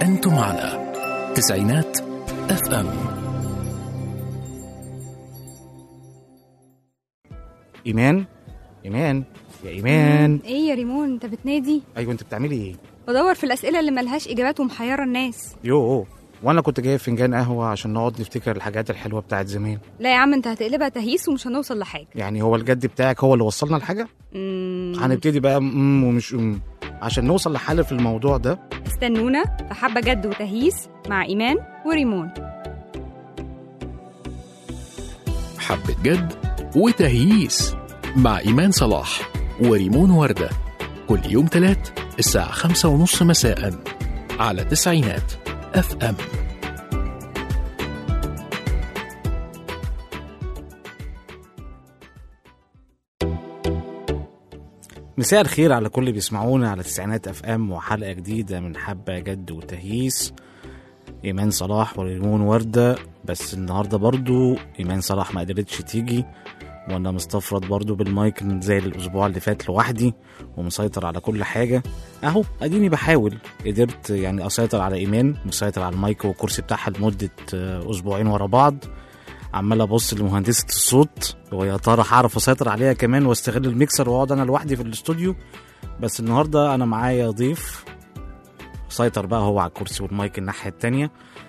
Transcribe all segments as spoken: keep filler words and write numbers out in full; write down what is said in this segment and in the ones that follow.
أنتم على تسعينات اف ام. إيمان إيمان يا إيمان. ايه يا ريمون، انت بتنادي؟ أيوة، أنت بتعملي إيه؟ بدور في الأسئلة اللي ملهاش إجابات ومحيرة الناس. يوه، وأنا كنت جايب فنجان قهوة عشان نقعد نفتكر الحاجات الحلوة بتاعت زمان. لا يا عم، انت هتقلبها تهييس ومش هنوصل لحاجة. يعني هو الجد بتاعك هو اللي وصلنا لحاجة؟ مم. هنبتدي بقى مم ومش مم عشان نوصل لحل في الموضوع ده. استنونا في حبة جد وتهييس مع إيمان وريمون. حبة جد وتهييس مع إيمان صلاح وريمون وردة، كل يوم تلات الساعة خمسة ونص مساء على تسعينات اف ام. مساء الخير على كل اللي بيسمعونا على تسعينات اف ام وحلقة جديدة من حبة جد وتهييس. إيمان صلاح وريمون وردة، بس النهاردة برضو إيمان صلاح ما قدرتش تيجي، وانا مستفرد برضو بالمايك زي الاسبوع اللي فات لوحدي ومسيطر على كل حاجة. اهو اديني بحاول، قدرت يعني اسيطر على ايمان، مسيطر على المايك والكرسي بتاعها لمدة اسبوعين ورا بعض. عمال ابص لمهندسة الصوت ويا ترى هعرف اسيطر عليها كمان واستغل الميكسر واقعد انا لوحدي في الاستوديو. بس النهاردة انا معايا ضيف سيطر بقى هو على الكرسي والمايك الناحية التانية.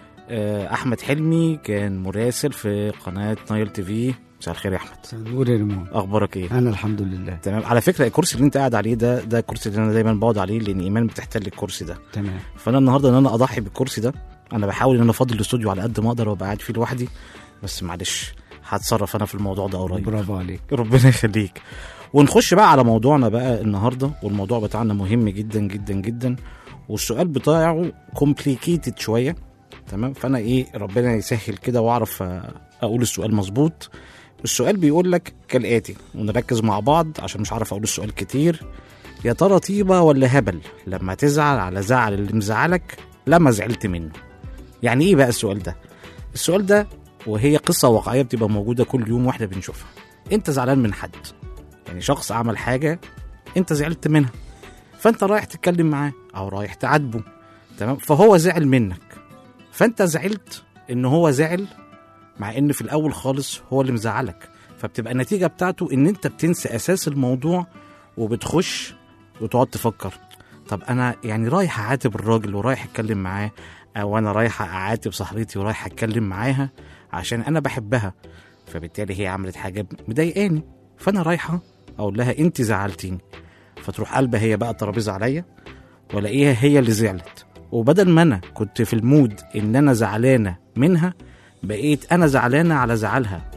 احمد حلمي كان مراسل في قناة نايل تي في. مساء الخير يا احمد. مساء النور يا ريمون. اخبارك ايه؟ انا الحمد لله تمام. على فكره الكرسي اللي انت قاعد عليه ده ده الكرسي اللي انا دايما بقعد عليه، لان ايمان بتحتل الكرسي ده. تمام. فانا النهارده ان انا اضحي بالكرسي ده، انا بحاول ان انا افضل الاستوديو على قد ما اقدر وابقى قاعد فيه لوحدي، بس معلش هتصرف انا في الموضوع ده قريب. برافو عليك، ربنا يخليك. ونخش بقى على موضوعنا بقى النهارده، والموضوع بتاعنا مهم جدا جدا جدا، والسؤال بتاعه كومبليكيتد شويه. تمام. فانا ايه، ربنا يسهل كده واعرف اقول السؤال مظبوط. السؤال بيقول لك كالآتي، ونركز مع بعض عشان مش عارف اقول السؤال كتير. يا ترى طيبة ولا هبل لما تزعل على زعل اللي مزعلك لما زعلت منه؟ يعني ايه بقى السؤال ده؟ السؤال ده وهي قصة واقعية بتبقى موجودة كل يوم واحنا بنشوفها. انت زعلان من حد، يعني شخص عمل حاجة انت زعلت منها، فانت رايح تتكلم معاه او رايح تعاتبه. تمام. فهو زعل منك، فانت زعلت ان هو زعل، مع ان في الاول خالص هو اللي مزعلك. فبتبقى النتيجة بتاعته ان انت بتنسى اساس الموضوع وبتخش وتقعد تفكر، طب انا يعني رايح اعاتب الراجل ورايح اتكلم معاه، او انا رايح اعاتب صاحبتي ورايح اتكلم معاها عشان انا بحبها، فبالتالي هي عملت حاجة مضايقاني، فانا رايحة اقول لها انت زعلتيني، فتروح قلبها هي بقى الترابيزة عليا ولاقيها هي اللي زعلت. وبدل ما انا كنت في المود ان انا زعلانة منها، بقيت انا زعلانة على زعلها.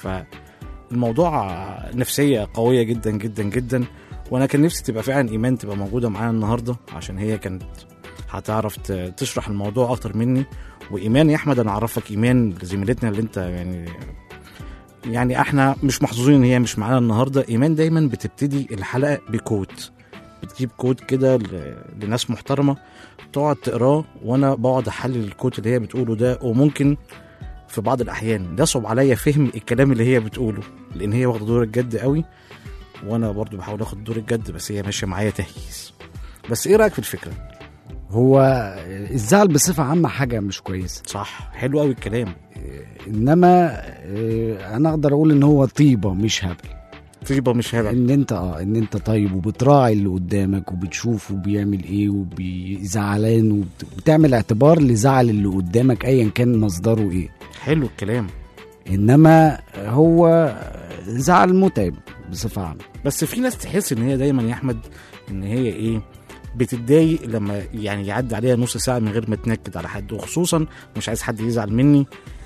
فالموضوع نفسية قوية جدا جدا جدا، وانا كان نفسي تبقى فعلا ايمان تبقى موجودة معانا النهاردة، عشان هي كانت هتعرف تشرح الموضوع اكتر مني. وايمان يا احمد، انا اعرفك ايمان زميلتنا اللي انت يعني يعني احنا مش محظوظين ان هي مش معانا النهاردة. ايمان دايما بتبتدي الحلقة بكوت، بتجيب كود كده لناس محترمة تقعد تقراه، وانا بقعد احلل الكود اللي هي بتقوله ده، وممكن في بعض الاحيان يصعب عليا فهم الكلام اللي هي بتقوله، لان هي واخده دور الجد قوي، وانا برضو بحاول اخد دور الجد، بس هي ماشيه معايا تهييس. بس ايه رايك في الفكره؟ هو الزعل بصفه عامه حاجه مش كويسه. صح، حلو قوي الكلام. انما انا اقدر اقول ان هو طيبه مش هبل. طيبه مش هبل، ان انت اه ان انت طيب وبتراعي اللي قدامك وبتشوفه بيعمل ايه وبيزعلان وبتعمل اعتبار لزعل اللي قدامك ايا كان مصدره ايه. حلو الكلام. انما هو زعل متعب بصفه عامه. بس في ناس تحس ان هي دايما يا احمد ان هي ايه، بتتضايق لما يعني يعدي عليها نص ساعه من غير ما تنكد على حد، وخصوصا مش عايز حد يزعل مني،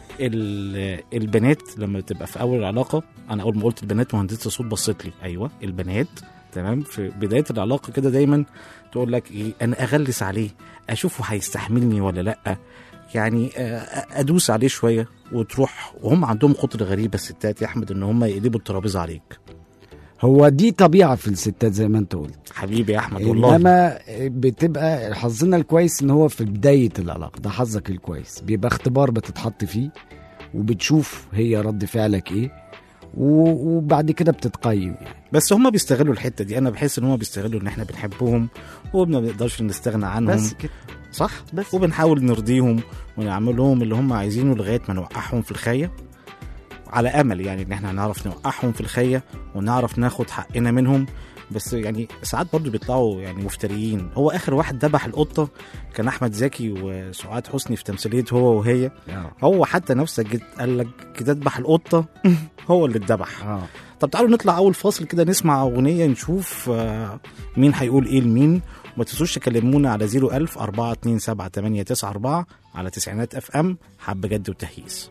البنات لما تبقى في اول العلاقه. انا اول ما قلت البنات مهندسه الصوت بصت لي، ايوه البنات. تمام. في بدايه العلاقه كده دايما تقول لك ايه، انا اغلس عليه اشوفه هيستحملني ولا لا، يعني ادوس عليه شويه، وتروح وهم عندهم قدره غريبه الستات يا احمد ان هم يقلبوا الترابيزه عليك. هو دي طبيعه في الستات زي ما انت قلت حبيبي يا احمد والله. انما بتبقى حظنا الكويس ان هو في بدايه العلاقه، ده حظك الكويس، بيبقى اختبار بتتحط فيه وبتشوف هي رد فعلك ايه، وبعد كده بتتقيم يعني. بس هم بيستغلوا الحته دي، انا بحس ان هم بيستغلوا ان احنا بنحبهم وما بنقدرش نستغنى عنهم، بس كده. صح بس. وبنحاول نرضيهم ونعمل لهم اللي هم عايزينه لغايه ما نوقعهم في الخيه، على امل يعني ان احنا هنعرف نوقعهم في الخيه ونعرف ناخد حقنا منهم. بس يعني ساعات برضو بيطلعوا يعني مفتريين. هو اخر واحد ذبح القطه كان احمد زكي وسعاد حسني في تمثيليه هو وهي. هو حتى نفسه جد قال لك كده اذبح القطه هو اللي اتذبح. اه طب تعالوا نطلع اول فاصل كده نسمع اغنيه نشوف آه مين هيقول ايه لمين. وما تنسوش تكلمونا على صفر ألف أربعة اتنين سبعة تمانية تسعة أربعة على تسعينات اف ام. حب جد وتهييس.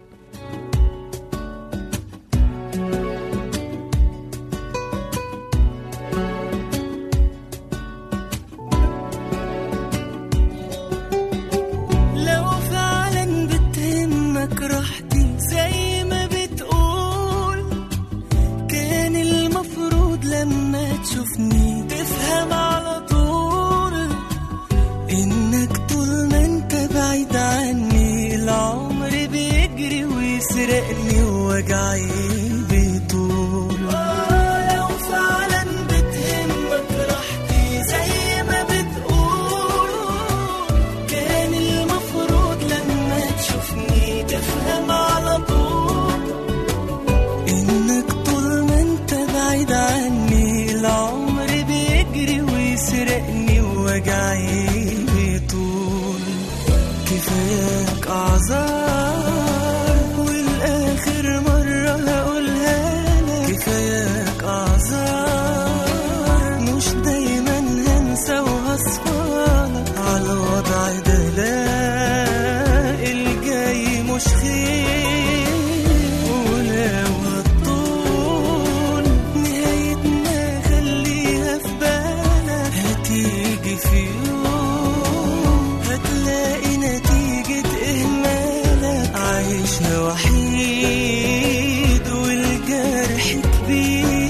تفهم على طول انك طول ما انت بعيد عني العمر بيجري ويسرقني ووجعي بيطول. لو فعلا بتهمك راحتي زي ما بتقول كان المفروض لما تشوفني تفهم على طول انك طول ما انت بعيد عني العمر بيجري ويسرقني ووجعي بيطول. كفاياك أعذار والآخر مرة هقولها لك. كفاياك أعذار مش دايما هنسى وهصفالك على الوضع ده. لا الجاي مش خير ولو هتطول نهايتنا خليها في بالك. هتيجي في يوم هتلاقي نتيجة إهمالك. عايشة وحيد والجرح كبير.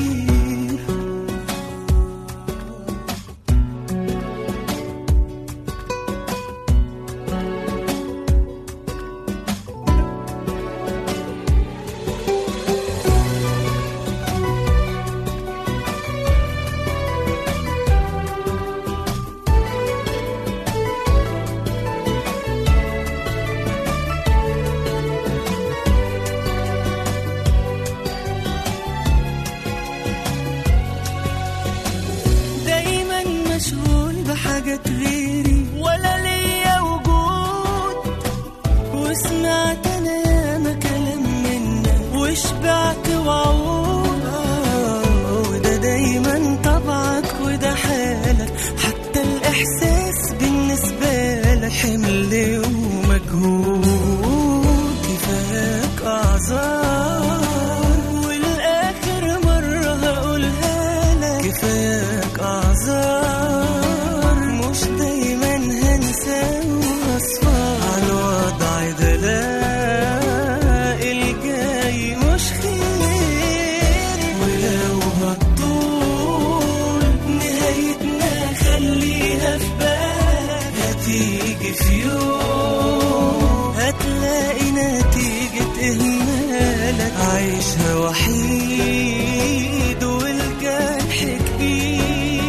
دايما مشغول بحاجات غيري ولا ليا وجود. وسمعت انا ياما كلام منك وشبعت وعود. وده دايما طبعك وده حالك حتى الاحساس بالنسبة لك حمل ومجهود. كفاياك اعذار والاخر مرة هقولها لك. كفاياك اعذار مش دايما هنسى واصفى على الوضع ده. لا الجاي مش خير ولو هتطول نهايتنا خليها في بالك. هتيجي في يوم هتلاقي نتيجة إهمالك. عايشها وحيد والجرح كبير.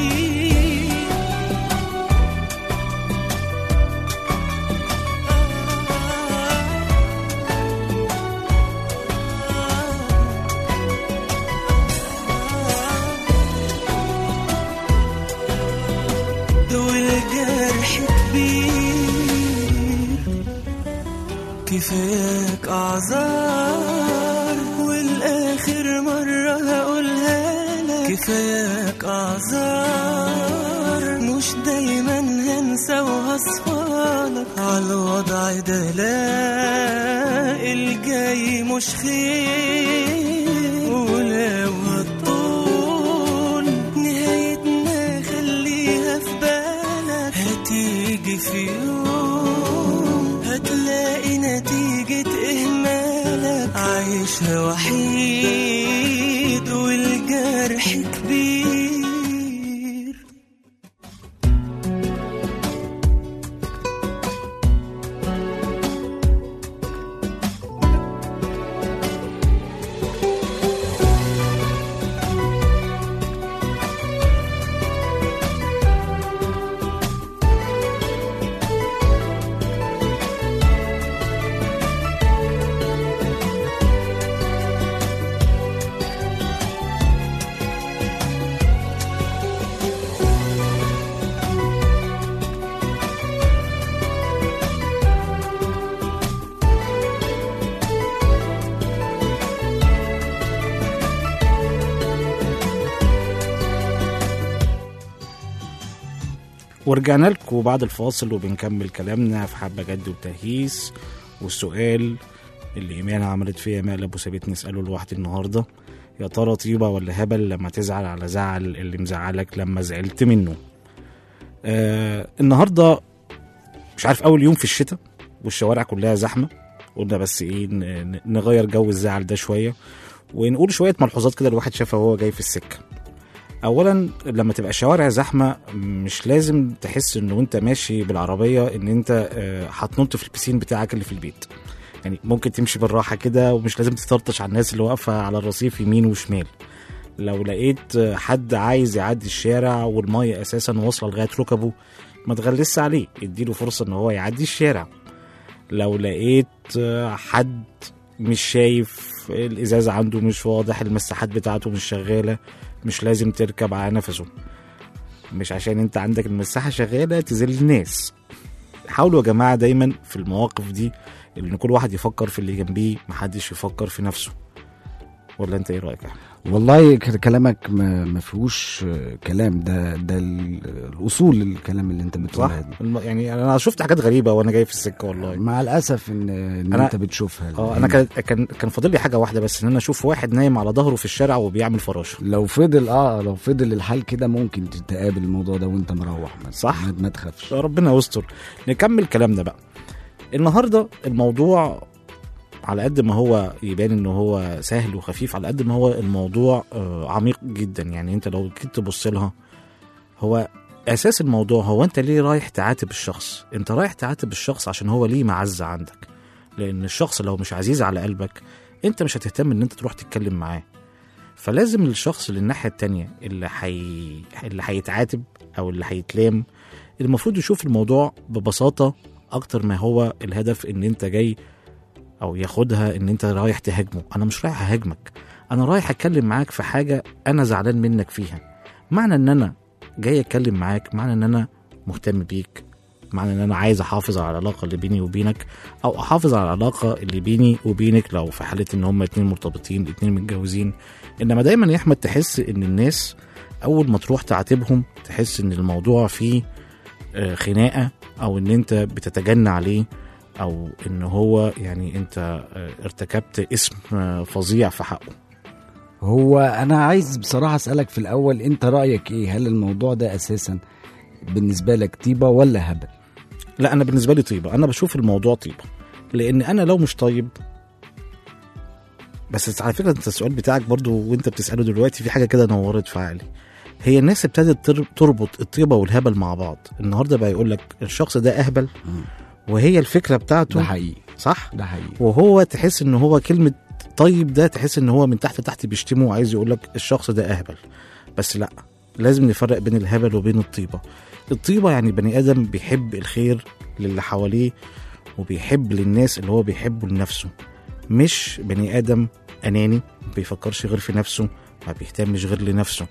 والجرح كبير. كفاياك أعذار والآخر مرة هقولها لك. كفاياك أعذار مش دايما هنسى وهصفالك على الوضع ده. لا الجاي مش خير ولو هتطول نهايتنا خليها في بالك. هتيجي في يوم هتلاقي نتيجة إهمالك. عايشها وحيد والجرح كبير. ورجعنا لكم بعد الفاصل وبنكمل كلامنا في حبة جد وتهييس. والسؤال اللي إيمان عملت فيها مقلب وسابت نسأله لوحدي النهاردة: يا ترى طيبة ولا هبل لما تزعل على زعل اللي مزعلك لما زعلت منه؟ آه النهاردة مش عارف أول يوم في الشتاء والشوارع كلها زحمة، قلنا بس إيه نغير جو الزعل ده شوية ونقول شوية ملحوظات كده الواحد شافها وهو جاي في السكة. اولا لما تبقى الشوارع زحمه مش لازم تحس انه وانت ماشي بالعربيه ان انت هتنط في البسين بتاعك اللي في البيت. يعني ممكن تمشي بالراحه كده ومش لازم تطرطش على الناس اللي واقفه على الرصيف يمين وشمال. لو لقيت حد عايز يعدي الشارع والميه اساسا واصله لغايه ركبه ما تغلسش عليه، اديله فرصه ان هو يعدي الشارع. لو لقيت حد مش شايف الازاز عنده مش واضح، المساحات بتاعته مش شغاله، مش لازم تركب على نفسه. مش عشان انت عندك المساحة شغالة تذل الناس. حاولوا يا جماعة دايما في المواقف دي ان كل واحد يفكر في اللي جنبيه، محدش يفكر في نفسه. ولا انت ايه رأيك؟ والله كلامك ما فيهوش كلام، ده ده الاصول الكلام اللي انت بتقولها دي. يعني انا شفت حاجات غريبه وانا جاي في السكه والله، مع الاسف ان, إن انت بتشوفها. اه انا كان كان كان فاضل لي حاجه واحده بس، ان انا اشوف واحد نايم على ظهره في الشارع وبيعمل فراشه. لو فضل اه لو فضل الحال كده ممكن تتقابل الموضوع ده وانت مروح مثلا. صح، ما تخافش، ربنا يستر. نكمل كلامنا بقى. النهارده الموضوع على قد ما هو يبان انه هو سهل وخفيف، على قد ما هو الموضوع عميق جدا. يعني انت لو كنت تبص لها، هو اساس الموضوع هو انت ليه رايح تعاتب الشخص؟ انت رايح تعاتب الشخص عشان هو ليه معزة عندك. لان الشخص لو مش عزيز على قلبك انت مش هتهتم ان انت تروح تتكلم معاه. فلازم الشخص اللي الناحية التانية اللي حي... اللي هيتعاتب او اللي هيتلام المفروض يشوف الموضوع ببساطة اكتر ما هو الهدف ان انت جاي او ياخدها ان انت رايح تهاجمه. انا مش رايح اهاجمك، انا رايح اتكلم معاك في حاجة انا زعلان منك فيها. معنى ان انا جاي اتكلم معاك معنى ان انا مهتم بيك، معنى ان انا عايز احافظ على العلاقة اللي بيني وبينك، او احافظ على العلاقة اللي بيني وبينك لو في حالة ان هما اتنين مرتبطين اتنين متجوزين. انما دايما يا احمد تحس ان الناس اول ما تروح تعاتبهم تحس ان الموضوع فيه خناقة، او ان انت بتتجنى عليه، او ان هو يعني انت ارتكبت اسم فظيع في حقه. هو انا عايز بصراحة اسألك في الاول، انت رأيك ايه؟ هل الموضوع ده اساسا بالنسبة لك طيبة ولا هبل؟ لا انا بالنسبة لي طيبة. انا بشوف الموضوع طيبة، لان انا لو مش طيب، بس على فكرة انت السؤال بتاعك برضو وانت بتسأله دلوقتي في حاجة كده نورت في عقلي. هي الناس ابتدت تربط الطيبة والهبل مع بعض. النهاردة بقى يقول لك الشخص ده اهبل، وهي الفكرة بتاعته ده حقيقي. صح؟ ده حقيقي. وهو تحس ان هو كلمة طيب ده تحس ان هو من تحت تحت بيشتمه وعايز يقول لك الشخص ده اهبل. بس لا، لازم نفرق بين الهبل وبين الطيبة. الطيبة يعني بني ادم بيحب الخير للي حواليه وبيحب للناس اللي هو بيحبه لنفسه، مش بني ادم اناني ما بيفكرش غير في نفسه، ما بيهتمش غير لنفسه.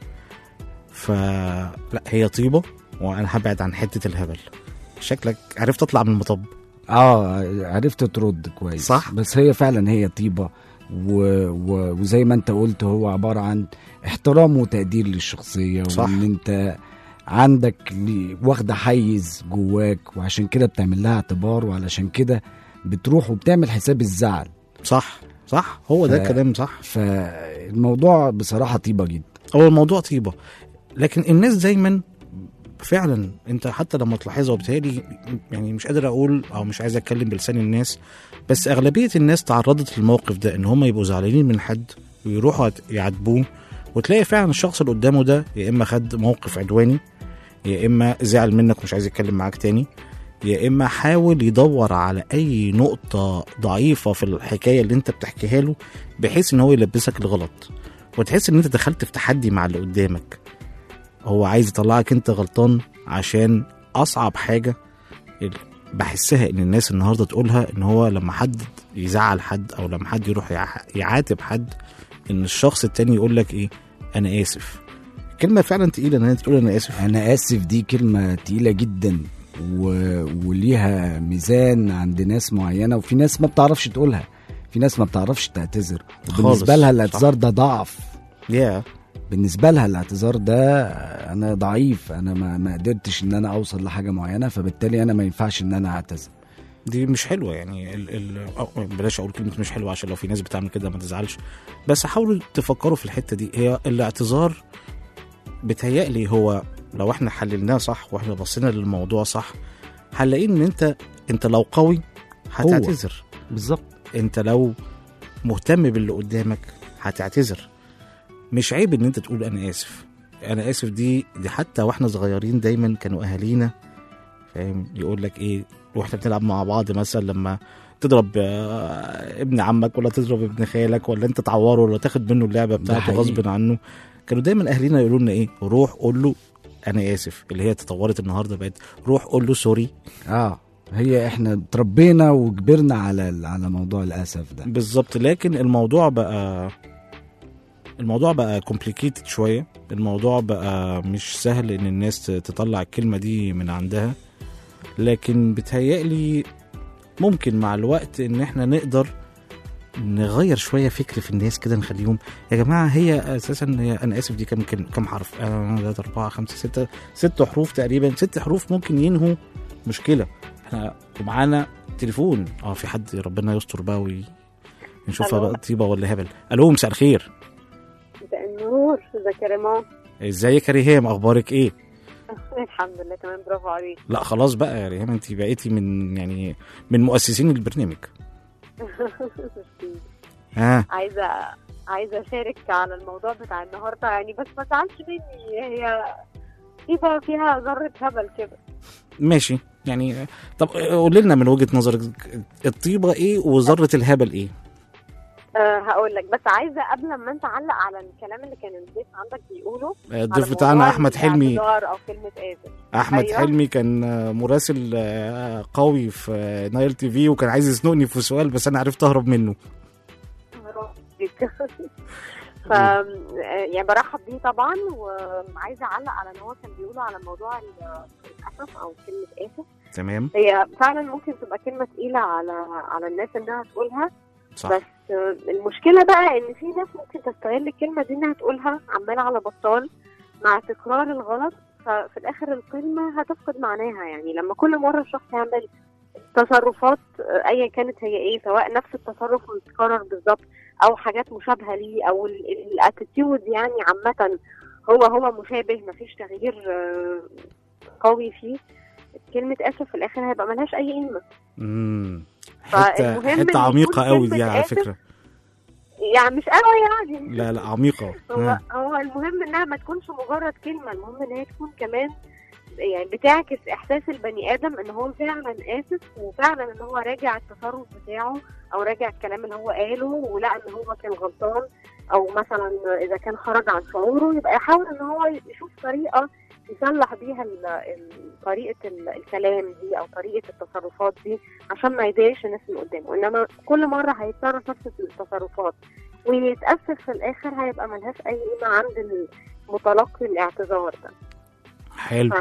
فلا هي طيبة، وانا هبعد عن حتة الهبل. شكلك عرفت تطلع من المطب. اه عرفت ترد كويس. صح. بس هي فعلا هي طيبة و... و... وزي ما انت قلت هو عبارة عن احترام وتقدير للشخصية. صح. وان انت عندك واخدة حيز جواك، وعشان كده بتعمل لها اعتبار، وعلشان كده بتروح وبتعمل حساب الزعل. صح صح هو ف... ده كلام صح. فالموضوع بصراحة طيبة جدا. هو الموضوع طيبة، لكن الناس دايما فعلا انت حتى لما تلاحظها، وبالتالي يعني مش قادر اقول او مش عايز اتكلم بلسان الناس، بس اغلبية الناس تعرضت للموقف ده ان هم يبقوا زعلانين من حد ويروحوا يعاتبوه، وتلاقي فعلا الشخص اللي قدامه ده يا اما خد موقف عدواني، يا اما زعل منك ومش عايز يتكلم معاك تاني، يا اما حاول يدور على اي نقطة ضعيفة في الحكاية اللي انت بتحكيها له بحيث ان هو يلبسك الغلط، وتحس ان انت دخلت في تحدي مع اللي قدامك. هو عايز يطلعك انت غلطان، عشان اصعب حاجة بحسها ان الناس النهاردة تقولها ان هو لما حد يزعل حد او لما حد يروح يعاتب حد، ان الشخص التاني يقول لك ايه؟ انا اسف. كلمة فعلا تقيلة ان انت تقول انا اسف. انا اسف دي كلمة تقيلة جدا، و... وليها ميزان عند ناس معينة، وفي ناس ما بتعرفش تقولها، في ناس ما بتعرفش تعتذر، وبالنسبة لها الاعتذار ده ضعف. yeah. بالنسبه لها الاعتذار ده انا ضعيف، انا ما ما قدرتش ان انا اوصل لحاجه معينه، فبالتالي انا ما ينفعش ان انا اعتذر. دي مش حلوه يعني ال ال بلاش اقول كلمه مش حلوه عشان لو في ناس بتعمل كده ما تزعلش، بس حاولوا تفكروا في الحته دي. هي الاعتذار بتهيألي هو لو احنا حللناه صح واحنا بصينا للموضوع صح هنلاقي ان انت انت لو قوي هتعتذر. بالظبط. انت لو مهتم باللي قدامك هتعتذر. مش عيب ان انت تقول انا اسف. انا اسف دي دي حتى واحنا صغيرين دايما كانوا اهالينا فاهم يقول لك ايه واحنا بنلعب مع بعض مثلا لما تضرب ابن عمك ولا تضرب ابن خالك ولا انت تعوره ولا تاخد منه اللعبه بتاعته غصب عنه، كانوا دايما اهالينا يقولوا لنا ايه روح قول له انا اسف، اللي هي تطورت النهارده بقت روح قول له سوري. اه هي احنا تربينا وكبرنا على على موضوع الاسف ده بالظبط. لكن الموضوع بقى الموضوع بقى كومبليكيتد شويه، الموضوع بقى مش سهل ان الناس تطلع الكلمه دي من عندها، لكن بتهيألي ممكن مع الوقت ان احنا نقدر نغير شويه فكر في الناس كده، نخليهم يا جماعه هي اساسا هي انا اسف دي كم كم حرف؟ ثلاثة أربعة خمسة ستة ست حروف تقريبا، ست حروف ممكن ينهوا مشكله. احنا ومعانا تليفون اه في حد ربنا يستر بقى ونشوفها بقى طيبه ولا هبل. الو مساء الخير. مساء النور، ازيك يا ريمان؟ ازيك يا ريهام اخبارك ايه؟ الحمد لله تمام برافو عليك. لا خلاص بقى يا ريهام انت بقيتي من يعني من مؤسسين البرنامج. ها عايزه عايزه اشارك على الموضوع بتاع النهارده يعني، بس ما تزعلش مني، هي فيها فيها ذره هبل كده. ماشي يعني. طب قولي لنا من وجهه نظرك الطيبه ايه وذره الهبل ايه؟ أه هقول لك، بس عايزه قبل ما انت علق على الكلام اللي كان الضيف عندك بيقوله. الضيف بتاعنا احمد حلمي او كلمه اسف. احمد أيوة. حلمي كان مراسل قوي في نايل تي في وكان عايز يزنقني في سؤال بس انا عرفت اهرب منه. ف يعني برحب بيه طبعا، وعايزه اعلق على اللي هو كان بيقوله على موضوع الاسف او كلمه اسف. تمام. هي فعلا ممكن تبقى كلمه تقيله على على الناس انها تقولها، صح. بس المشكله بقى ان في ناس ممكن تستغل الكلمه دي انها تقولها عماله على بطال مع تكرار الغلط، ففي الاخر الكلمه هتفقد معناها. يعني لما كل مره الشخص يعمل تصرفات ايا كانت هي ايه، سواء نفس التصرف متكرر بالظبط او حاجات مشابهه ليه او الاتيتيود يعني عامه هو هو مشابه، مفيش تغيير قوي فيه، كلمه اسف في الاخر هيبقى ملهاش اي قيمه. امم حته حته عميقه قوي دي على فكره. يعني مش قوي يعني لا لا عميقه. هو هو المهم انها ما تكونش مجرد كلمه، المهم ان هي تكون كمان يعني بتعكس احساس البني ادم ان هو فعلا اسف، وفعلا ان هو راجع التصرف بتاعه او راجع الكلام اللي هو قاله ولقى ان هو كان غلطان، او مثلا اذا كان خرج عن شعوره يبقى يحاول ان هو يشوف طريقه يصلح بيها طريقه الكلام دي او طريقه التصرفات دي عشان ما يضايقش الناس اللي قدامه. انما كل مره هيتصرف نفس التصرفات ويتاسف في الاخر هيبقى ملهاش اي قيمه عند المتلقي الاعتذار ده. حلو.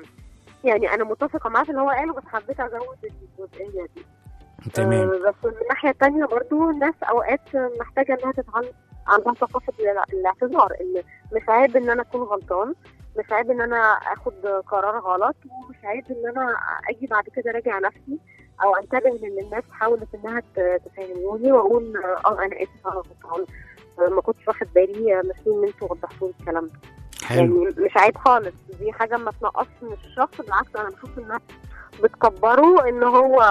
يعني انا متفقه معاه في اللي هو قاله، بس حبيت ازود الجزئيه دي. تمام. آه بس من الناحيه الثانيه برضو الناس اوقات محتاجه انها تتعلم عندها ثقافه الاعتذار، ان مش عيب ان انا اكون غلطان، مش عيب ان انا اخد قرار غلط، ومش عيب ان انا اجي بعد كده راجع نفسي او انتبه لان الناس حاولت انها تفهموني واقول اه انا اسف انا غلطان ما كنتش واخد بالي، ميرسي ان انتوا وضحتوا لي الكلام ده. حلو. يعني مش عيب خالص، دي حاجه ما تنقصش من الشخص، بالعكس انا بشوف انها بتكبره ان هو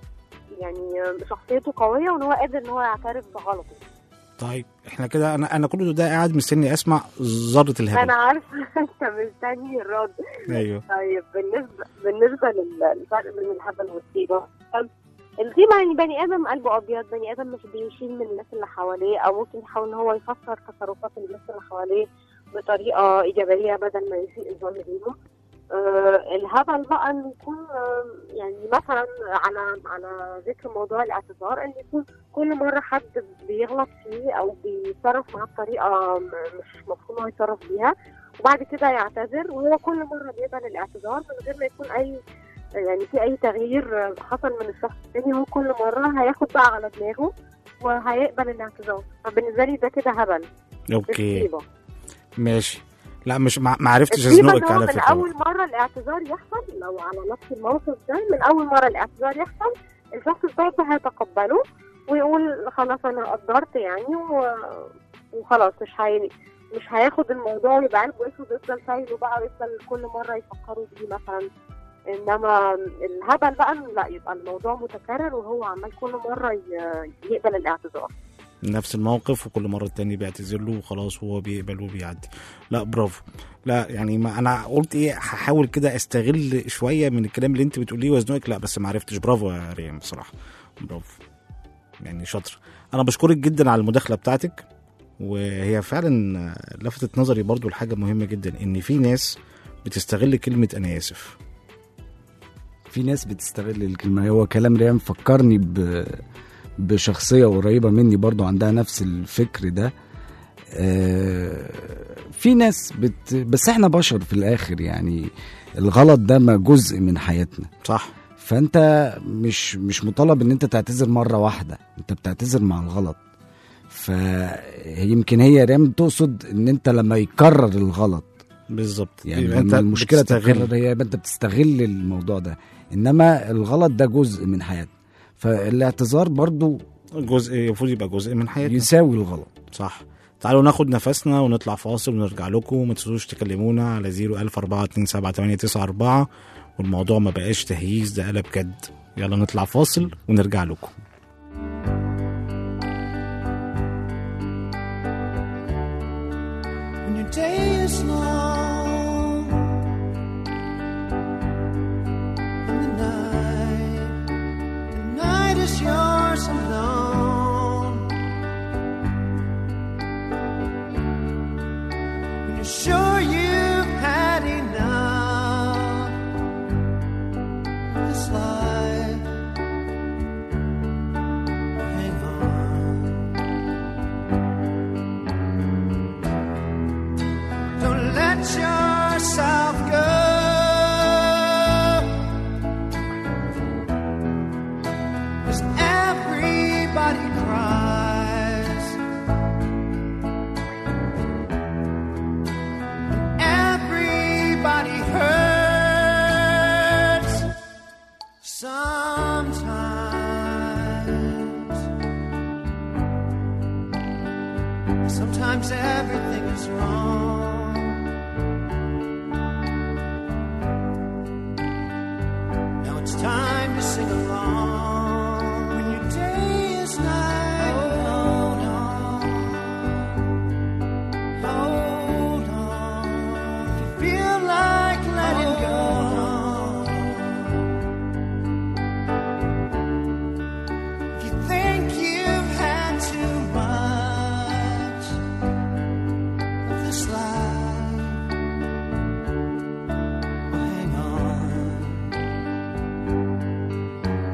يعني شخصيته قويه وان هو قادر ان هو يعترف بغلطه. طيب احنا كده انا انا كل ده قاعد مستني اسمع ذره الهبل. انا عارفه انت مستني الرد. ايوه. طيب بالنسبه بالنسبه للفرق بين الهبل والطيبه، الطيبه يعني بني ادم قلبه ابيض، بني ادم مش بيشيل من الناس اللي حواليه، او ممكن يحاول ان هو يفسر تصرفات الناس اللي حواليه بطريقه ايجابيه بدل ما يسيء الظن بيهم. آه الهبل بقى ان يكون آه يعني مثلا على على ذكر موضوع الاعتذار، ان يكون كل مره حد بيغلط فيه او بيتصرف معاه بطريقه مش مفهوم هو يتصرف بيها، وبعد كده يعتذر وهو كل مره بيقبل الاعتذار من غير ما يكون اي يعني في اي تغيير حصل من الشخص الثاني، هو كل مره هياخد بقى على دماغه وهيقبل الاعتذار. فبالنسبه لي ده كده هبل. اوكي ماشي. لا مش ما ما عرفتش الطيبة ازنقك إن هو على من فكره اول بقى. مره الاعتذار يحصل، لو على نفس الموقف ده من اول مره الاعتذار يحصل الشخص الطيب هيتقبله ويقول خلاص انا قدرت يعني و... وخلاص مش هي... مش هياخد الموضوع ويبقى قلبه اسود ويفضل سايله بقى ويفضل كل مره يفكروا بيه مثلا. انما الهبل بقى لا، يبقى الموضوع متكرر وهو عمال كل مره ي... يقبل الاعتذار. نفس الموقف وكل مرة التاني بيعتذر له وخلاص وهو بيقبل وبيعدي. لا برافو. لا يعني ما انا قلت ايه هحاول كده استغل شوية من الكلام اللي انت بتقوليه وازنقك، لا بس ما عرفتش. برافو يا ريم بصراحة، برافو يعني شاطر. انا بشكرك جدا على المداخلة بتاعتك، وهي فعلا لفتت نظري برضو لحاجة مهمة جدا، ان في ناس بتستغل كلمة انا اسف. في ناس بتستغل الكلمة. هو كلام ريان فكرني ب بشخصية قريبة مني برضو عندها نفس الفكر ده. آه في ناس بت بس احنا بشر في الاخر يعني، الغلط ده ما جزء من حياتنا صح. فانت مش مش مطالب ان انت تعتذر مرة واحدة، انت بتعتذر مع الغلط. فيمكن هي ريم تقصد ان انت لما يكرر الغلط بالظبط، يعني يبقى لما انت المشكلة بتستغل. تتكرر هي يبقى انت بتستغل الموضوع ده، انما الغلط ده جزء من حياتنا. فالاعتذار برضو جزء المفروض يبقى جزء من حياتنا، يساوي الغلط. صح. تعالوا ناخد نفسنا ونطلع فاصل ونرجع لكم. ما تنسوش تكلمونا على صفر ألف أربعة اتنين سبعة تمانية تسعة أربعة، والموضوع ما بقاش تهييس، ده قلب جد. يلا نطلع فاصل ونرجع لكم. When your day is long and the night, the night is yours alone. When you're sure you've had enough of this life, hang on. Don't let yourself go. 'Cause everybody cries, everybody hurts sometimes. Sometimes everything is wrong. Now it's time to sing along. When your day is night, hold on, hold on. If you feel like letting go, if you think you've had too much of this life, well, hang on.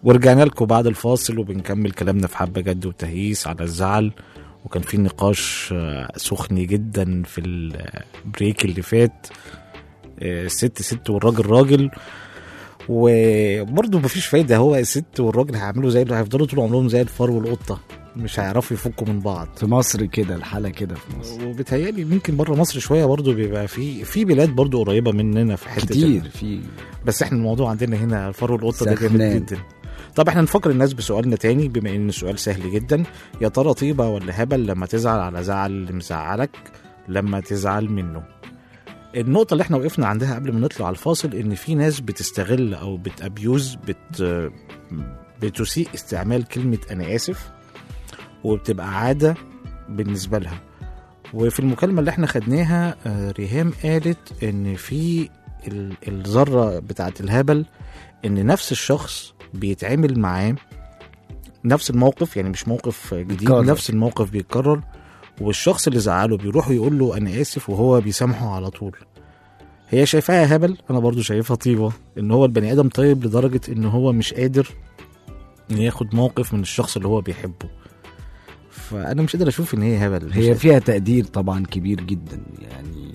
ورجعنا لكم بعد الفاصل وبنكمل كلامنا في حبة جد وتهييس على الزعل. وكان في نقاش سخن جدا في البريك اللي فات، الست ست والراجل راجل، وبرضه مفيش فايدة. هو الست والراجل هيعملوا زي هيفضلوا طول عمرهم زي الفار والقطة، مش هيعرفوا يفكوا من بعض. في مصر كده الحالة كده في مصر، وبتهيألي يمكن بره مصر شوية برضه بيبقى في في بلاد برضه قريبة مننا في حتة كتير في، بس احنا الموضوع عندنا هنا الفار والقطة ده جامد جدا. طب احنا نفكر الناس بسؤالنا تاني، بما ان السؤال سهل جدا. يا ترى طيبة ولا هبل لما تزعل على زعل اللي مزعلك لما تزعل منه؟ النقطة اللي احنا وقفنا عندها قبل ما نطلع على الفاصل ان في ناس بتستغل او بتابيوز بت بتسيء استعمال كلمة انا اسف، وبتبقى عادة بالنسبة لها. وفي المكالمة اللي احنا خدناها ريهام قالت ان في الذرة بتاعت الهبل ان نفس الشخص بيتعامل معاه نفس الموقف، يعني مش موقف جديد بيتكرر. نفس الموقف بيتكرر، والشخص اللي زعله بيروح يقول له انا اسف وهو بيسامحه على طول. هي شايفاها هبل، انا برضو شايفها طيبة، ان هو البني ادم طيب لدرجة ان هو مش قادر ان ياخد موقف من الشخص اللي هو بيحبه. فانا مش قادر اشوف ان هي هبل. هي فيها تقدير طبعا كبير جدا، يعني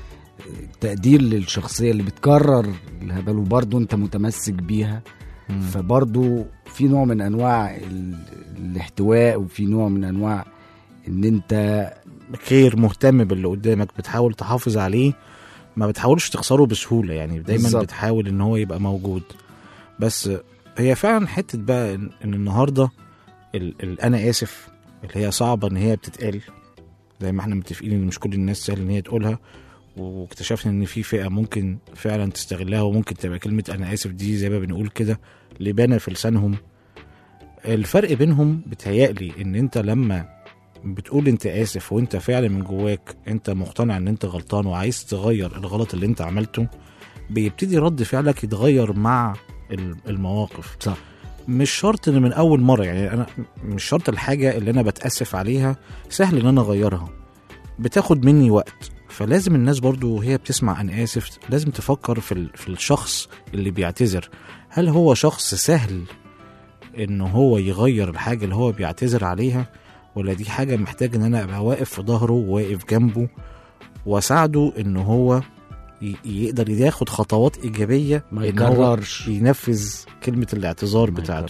تقدير للشخصية اللي بتكرر الهبل وبرضو انت متمسك بيها. مم. فبرضو في نوع من انواع الاحتواء، وفي نوع من انواع ان انت خير مهتم باللي قدامك، بتحاول تحافظ عليه، ما بتحاولش تخسره بسهولة، يعني دايما بالزبط. بتحاول ان هو يبقى موجود. بس هي فعلا حتة بقى ان النهاردة ال ال انا اسف اللي هي صعبة ان هي بتتقال، زي ما احنا متفقين ان مش كل الناس سهل ان هي تقولها، واكتشفنا ان في فئة ممكن فعلا تستغلها، وممكن تبقى كلمة انا اسف دي زي ما بنقول كده لبانة في لسانهم. الفرق بينهم بتهيألي ان انت لما بتقول انت اسف وانت فعلا من جواك انت مقتنع ان انت غلطان وعايز تغير الغلط اللي انت عملته، بيبتدي رد فعلك يتغير مع المواقف. صح. مش شرط ان من اول مرة، يعني انا مش شرط الحاجة اللي انا بتأسف عليها سهل ان انا اغيرها، بتاخد مني وقت. فلازم الناس برضو وهي بتسمع انا اسف لازم تفكر في, في الشخص اللي بيعتذر، هل هو شخص سهل ان هو يغير الحاجة اللي هو بيعتذر عليها، ولا دي حاجة محتاج ان انا ابقى واقف في ظهره وواقف جنبه واساعده ان هو يقدر ياخد خطوات ايجابية، ما يكررش ينفذ كلمة الاعتذار بتاعته.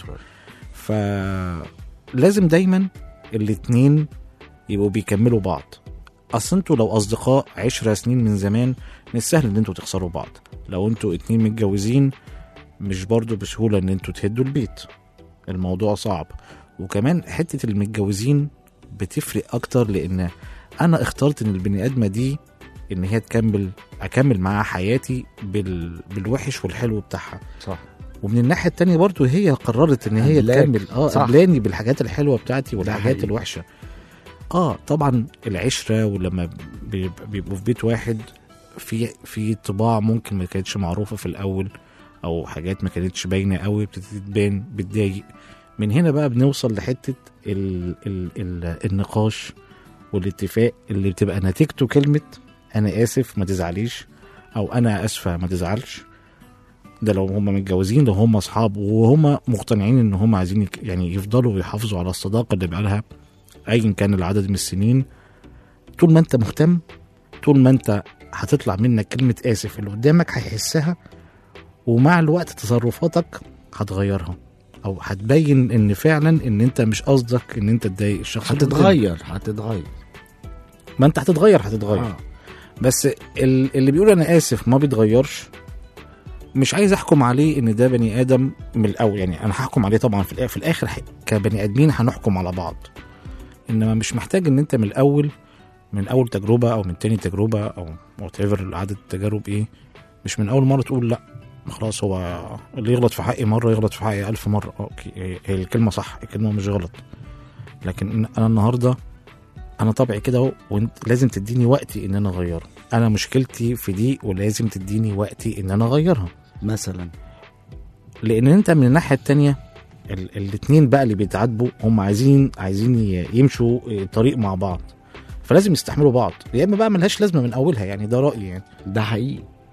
فلازم دايما الاتنين يبقوا بيكملوا بعض. اصل انتوا لو اصدقاء عشرة سنين من زمان مش سهل ان انتوا تخسروا بعض. لو انتوا اتنين متجوزين مش برضو بسهولة ان انتوا تهدوا البيت، الموضوع صعب. وكمان حتة المتجوزين بتفرق اكتر، لان انا اخترت ان البني ادمة دي ان هي تكمل اكمل معاها حياتي بال... بالوحش والحلو بتاعها. صح. ومن الناحية التانية برضو هي قررت ان هي تكمل اه قبلاني بالحاجات الحلوة بتاعتي والحاجات الوحشة. اه طبعا العشرة ولما بيبقوا في بيت واحد في في طباع ممكن ما كانتش معروفة في الاول، او حاجات ما كانتش باينة قوي بتبتدي تبان بتضايق. من هنا بقى بنوصل لحتة ال ال ال النقاش والاتفاق اللي بتبقى نتيجته كلمة انا اسف ما تزعليش، او انا اسفة ما تزعلش. ده لو هم متجوزين، لو هم اصحاب وهم مقتنعين ان هم عايزين يعني يفضلوا يحافظوا على الصداقة اللي بقى لها ايا كان العدد من السنين. طول ما انت مهتم، طول ما انت هتطلع منك كلمة اسف اللي قدامك هيحسها، ومع الوقت تصرفاتك هتغيرها، او هتبين ان فعلا ان انت مش قصدك ان انت تضايق الشخص. هتتغير هتتغير ما انت هتتغير هتتغير آه. بس اللي بيقول انا اسف ما بيتغيرش، مش عايز احكم عليه ان ده بني ادم من الاول. يعني انا هحكم عليه طبعا في في الاخر كبني ادمين هنحكم على بعض، انما مش محتاج ان انت من الاول من اول تجربة او من تاني تجربة او whatever عدد التجارب ايه، مش من اول مرة تقول لا خلاص هو اللي يغلط في حقي مرة يغلط في حقي ألف مرة. اوكي هي الكلمة صح، الكلمة مش غلط، لكن انا النهاردة انا طبعي كده وانت لازم تديني وقتي ان انا اغيره. انا مشكلتي في دي ولازم تديني وقتي ان انا اغيرها مثلا، لان انت من الناحية التانية ال- الاتنين بقى اللي بيتعاتبوا هم عايزين عايزين يمشوا طريق مع بعض، فلازم يستحملوا بعض، يا اما بقى ملهاش لازمة من اولها. يعني ده رأيي، يعني ده حقيقي.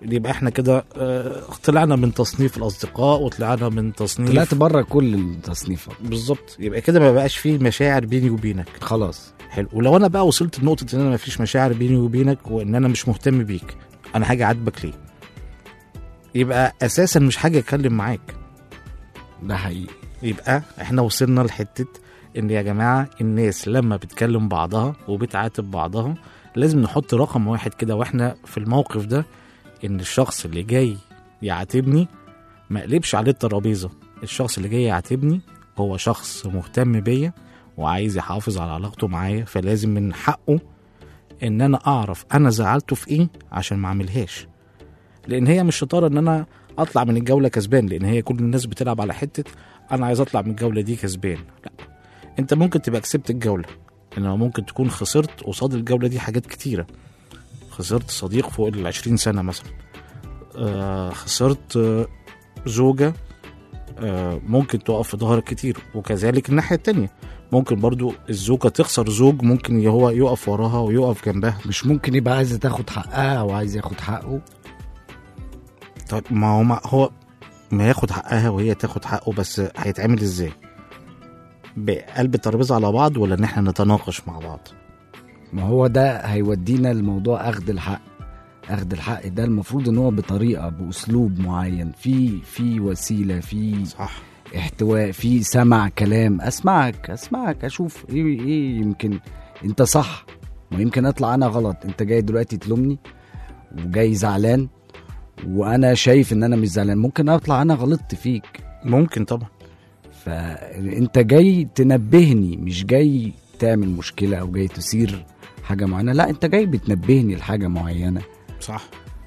يبقى احنا كده اه طلعنا من تصنيف الاصدقاء وطلعنا من تصنيف طلعت بره كل التصنيفات بالظبط. يبقى كده ما بقاش فيه مشاعر بيني وبينك خلاص. حلو. ولو انا بقى وصلت لنقطه ان انا ما فيش مشاعر بيني وبينك وان انا مش مهتم بيك، انا حاجه عاجبك ليه؟ يبقى اساسا مش حاجه اتكلم معاك. ده حقيقي. يبقى احنا وصلنا لحته ان يا جماعه الناس لما بتكلم بعضها وبتعاتب بعضها لازم نحط رقم واحد كده واحنا في الموقف ده، ان الشخص اللي جاي يعاتبني ما قلبش عليه الترابيزه. الشخص اللي جاي يعاتبني هو شخص مهتم بيا وعايز يحافظ على علاقته معايا، فلازم من حقه ان انا اعرف انا زعلته في ايه عشان ما اعملهاش. لان هي مش شطاره ان انا اطلع من الجوله كسبان، لان هي كل الناس بتلعب على حته انا عايز اطلع من الجوله دي كسبان. لا، انت ممكن تبقى كسبت الجوله، انما ممكن تكون خسرت قصاد الجوله دي حاجات كتيره. خسرت صديق فوق العشرين سنه مثلا، آه خسرت آه زوجه آه ممكن تقف في ظهرك كتير، وكذلك الناحيه التانية ممكن برضو الزوجه تخسر زوج ممكن هو يقف وراها ويقف جنبها. مش ممكن يبقى عايز تاخد حقها او عايز ياخد حقه؟ طيب ما هو ما هو ما ياخد حقها وهي تاخد حقه، بس هيتعمل ازاي؟ بقلب الترابيزه على بعض ولا ان احنا نتناقش مع بعض؟ ما هو ده هيودينا لموضوع اخذ الحق. اخذ الحق ده المفروض ان هو بطريقه باسلوب معين، في في وسيله، في صح احتواء، في سمع كلام. اسمعك اسمعك اشوف ايه ايه يمكن انت صح ويمكن اطلع انا غلط. انت جاي دلوقتي تلومني وجاي زعلان وانا شايف ان انا مش زعلان، ممكن اطلع انا غلطت فيك، ممكن طبعا. فانت جاي تنبهني، مش جاي تعمل مشكله او جاي تثير حاجه معينه، لا انت جاي بتنبهني لحاجه معينه. صح.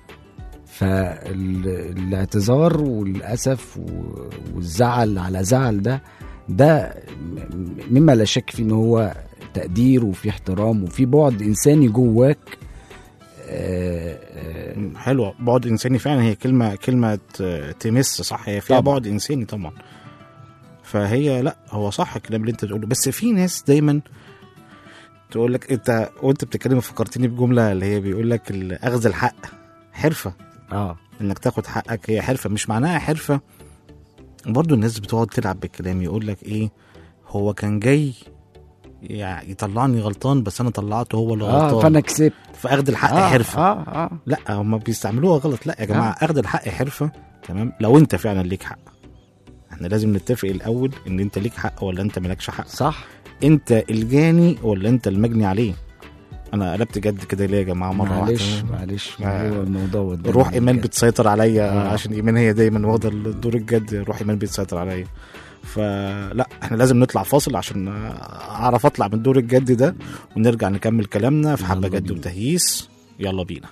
فالاعتذار والاسف والزعل على زعل ده ده مما لا شك فيه ان هو تقدير وفي احترام وفي بعد انساني جواك. حلوه، بعد انساني فعلا. هي كلمه كلمه تمس، صح، هي فيها بعد انساني طبعا. فهي لا، هو صح الكلام اللي انت بتقوله. بس في ناس دايما تقول لك، انت وانت بتتكلم فكرتني بجمله اللي هي بيقول لك اخذ الحق حرفه. اه انك تاخد حقك هي حرفه، مش معناها حرفه. برضو الناس بتقعد تلعب بالكلام، يقول لك ايه، هو كان جاي يعني يطلعني غلطان بس انا طلعته هو اللي غلطان، اه فانا كسبت. فاخد الحق آه حرفه. آه آه. لا، هم بيستعملوها غلط. لا يا جماعه، آه. اخد الحق حرفه. تمام، لو انت فعلا ليك حق. احنا لازم نتفق الاول ان انت ليك حق ولا انت مالكش حق. صح. انت الجاني ولا انت المجني عليه. انا قلبت جد كده ليه يا جماعه مره واحده؟ معلش معلش هو الموضوع ده روح ايمان بتسيطر عليا. آه. عشان ايمان هي دايما واخده الدور الجد، روح ايمان بتسيطر عليا. فلا، احنا لازم نطلع فاصل عشان اعرف اطلع من دور الجد ده، ونرجع نكمل كلامنا في حبه جد وتهييس. يلا بينا.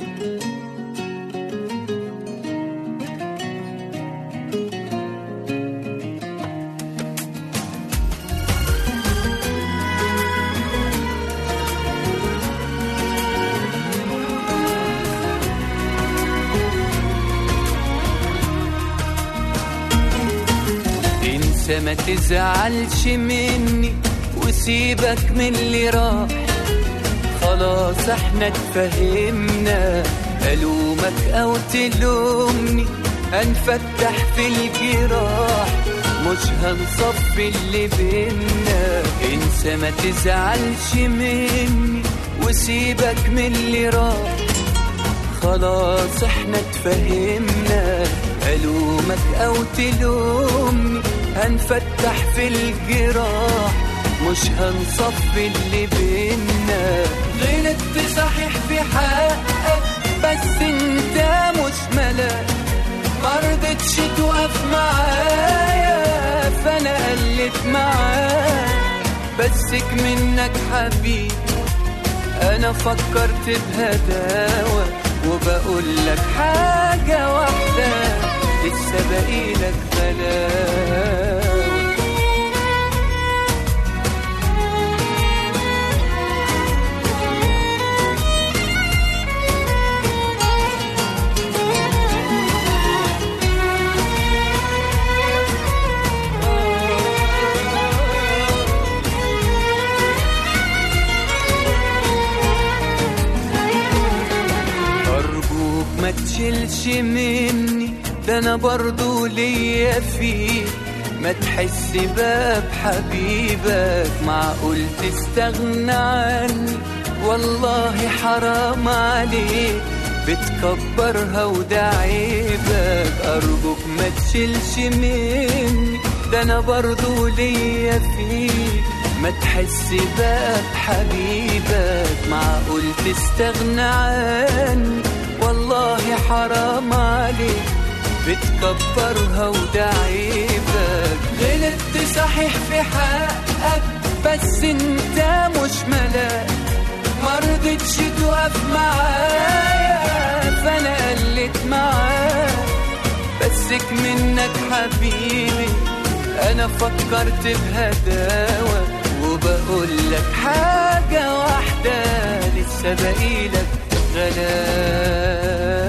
ما تزعلش مني وسيبك من اللي راح، خلاص احنا اتفهمنا. ألومك أو تلومني هنفتح في الجراح، مش هنصفي اللي بينا. انسى ما تزعلش مني وسيبك من اللي راح، خلاص احنا اتفهمنا. ألومك أو تلومني هنفتح في الجراح، مش هنصفي اللي بينا. غلطت صحيح في حقك بس انت مش ملاك، مرضتش توقف معايا فانا قلت معاك. بسك منك حبيبي انا فكرت بهداوة، وبقول لك حاجة واحدة لسه باقيلك غلاوة. أرجوك ما تشيل تزعلش مني، ده انا برضو ليا فيك. ما تحس بقى بحبيبك، معقول تستغنى عني؟ والله حرام عليك، بتكبرها وده عيبك. أرجوك ما تشيلش مني، ده أنا برضو ليا فيك. ما تحس بقى بحبيبك، معقول تستغنى عني؟ والله حرام عليك، بتكبرها وده عيبك. غلطت صحيح في حقك، بس انت مش ملاك. مرضتش تقف معايا، فانا قلت معاك. بسك منك حبيبي، انا فكرت بهداوة. وبقول لك حاجة واحدة، لسه باقيلك غلاوة.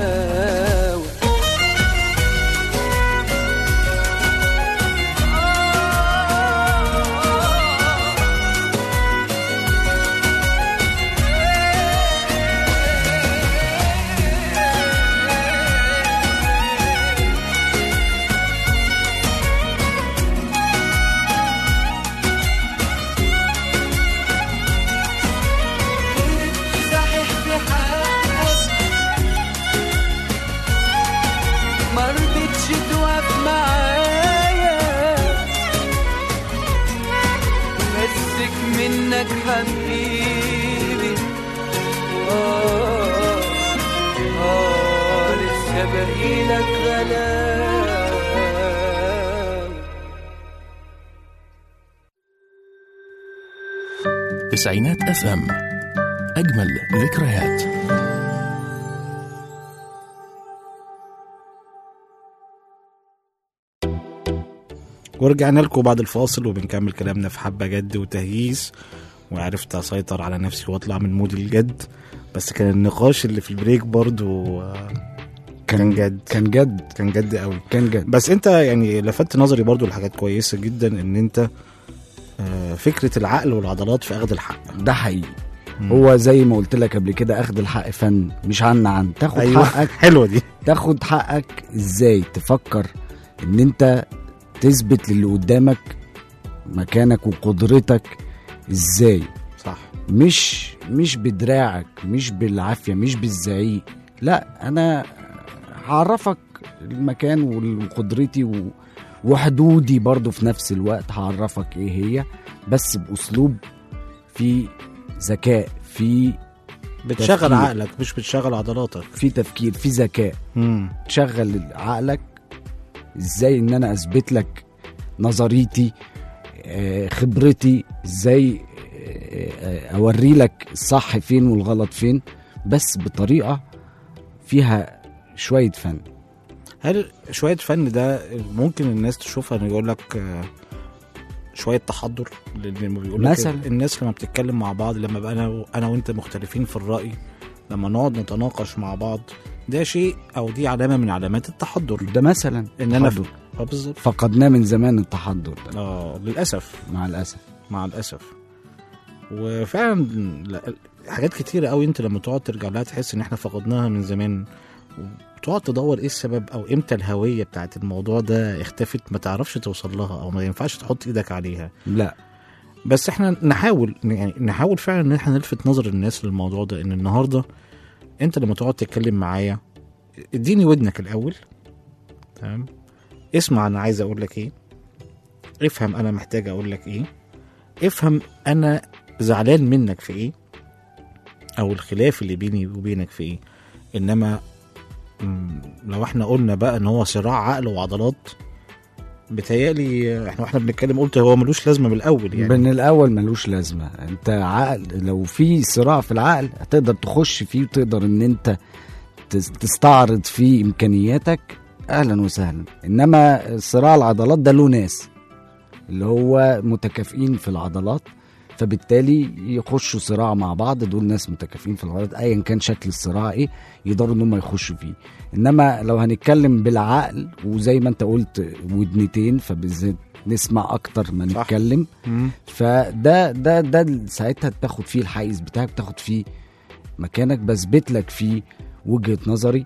منك حبيبي، آه آه لسه باقيلك غلاوة. تسعينات اف ام، اجمل ذكريات. ورجعنا لكم بعد الفاصل وبنكمل كلامنا في حبة جد وتهييس. وعرفت اسيطر على نفسي واطلع من مود الجد، بس كان النقاش اللي في البريك برضو كان جد كان جد كان جد قوي كان جد. بس انت يعني لفت نظري برضو لحاجات كويسة جدا، ان انت فكرة العقل والعضلات في اخذ الحق. ده حقيقي. هو زي ما قلت لك قبل كده، اخذ الحق فن مش عن عن تاخد أيوة. حقك حلوة دي. تاخد حقك ازاي؟ تفكر ان انت تثبت للي قدامك مكانك وقدرتك ازاي. صح. مش مش بدراعك، مش بالعافية، مش بالزعيق. لا، انا هعرفك المكان وقدرتي وحدودي برضو في نفس الوقت. هعرفك ايه هي، بس باسلوب في ذكاء، في بتشغل تفكير. عقلك مش بتشغل عضلاتك. في تفكير، في ذكاء. تشغل عقلك ازاي ان انا اثبت لك نظريتي، خبرتي، ازاي اوري لك الصح فين والغلط فين، بس بطريقة فيها شوية فن. هل شوية فن ده ممكن الناس تشوفها انه يقول لك شوية تحضر؟ لما بيقول لك الناس لما بتتكلم مع بعض، لما بقى انا انا وانت مختلفين في الرأي، لما نقعد نتناقش مع بعض، ده شيء او دي علامة من علامات التحضر. ده مثلا ان انا ف... اه بالظبط فقدناه من زمان التحضر. اه للاسف مع الاسف مع الاسف وفعلا حاجات كتيرة قوي انت لما تقعد ترجع لها تحس ان احنا فقدناها من زمان، وتقعد تدور ايه السبب او امتى الهوية بتاعت الموضوع ده اختفت، ما تعرفش توصل لها او ما ينفعش تحط ايدك عليها. لا بس احنا نحاول يعني نحاول فعلا ان احنا نلفت نظر الناس للموضوع ده، ان النهاردة انت لما تقعد تتكلم معايا اديني ودنك الاول، تمام؟ اسمع انا عايز اقول لك ايه، افهم انا محتاج اقول لك ايه، افهم انا زعلان منك في ايه، او الخلاف اللي بيني وبينك في ايه. انما لو احنا قلنا بقى ان هو صراع عقل وعضلات، بتهيألي احنا واحنا بنتكلم قلت هو ملوش لازمه من الاول. يعني من الاول ملوش لازمه. انت عقل، لو في صراع في العقل هتقدر تخش فيه وتقدر ان انت تستعرض فيه امكانياتك، اهلا وسهلا. انما صراع العضلات ده له ناس اللي هو متكافئين في العضلات، فبالتالي يخشوا صراع مع بعض. دول ناس متكافئين في العضلات، ايا كان شكل الصراع ايه يقدروا ان هم يخشوا فيه. انما لو هنتكلم بالعقل وزي ما انت قلت ودنتين، فبالذات نسمع اكتر ما نتكلم. فده ده ده ساعتها تاخد فيه الحيز بتاعك، تاخد فيه مكانك، بثبت لك فيه وجهة نظري.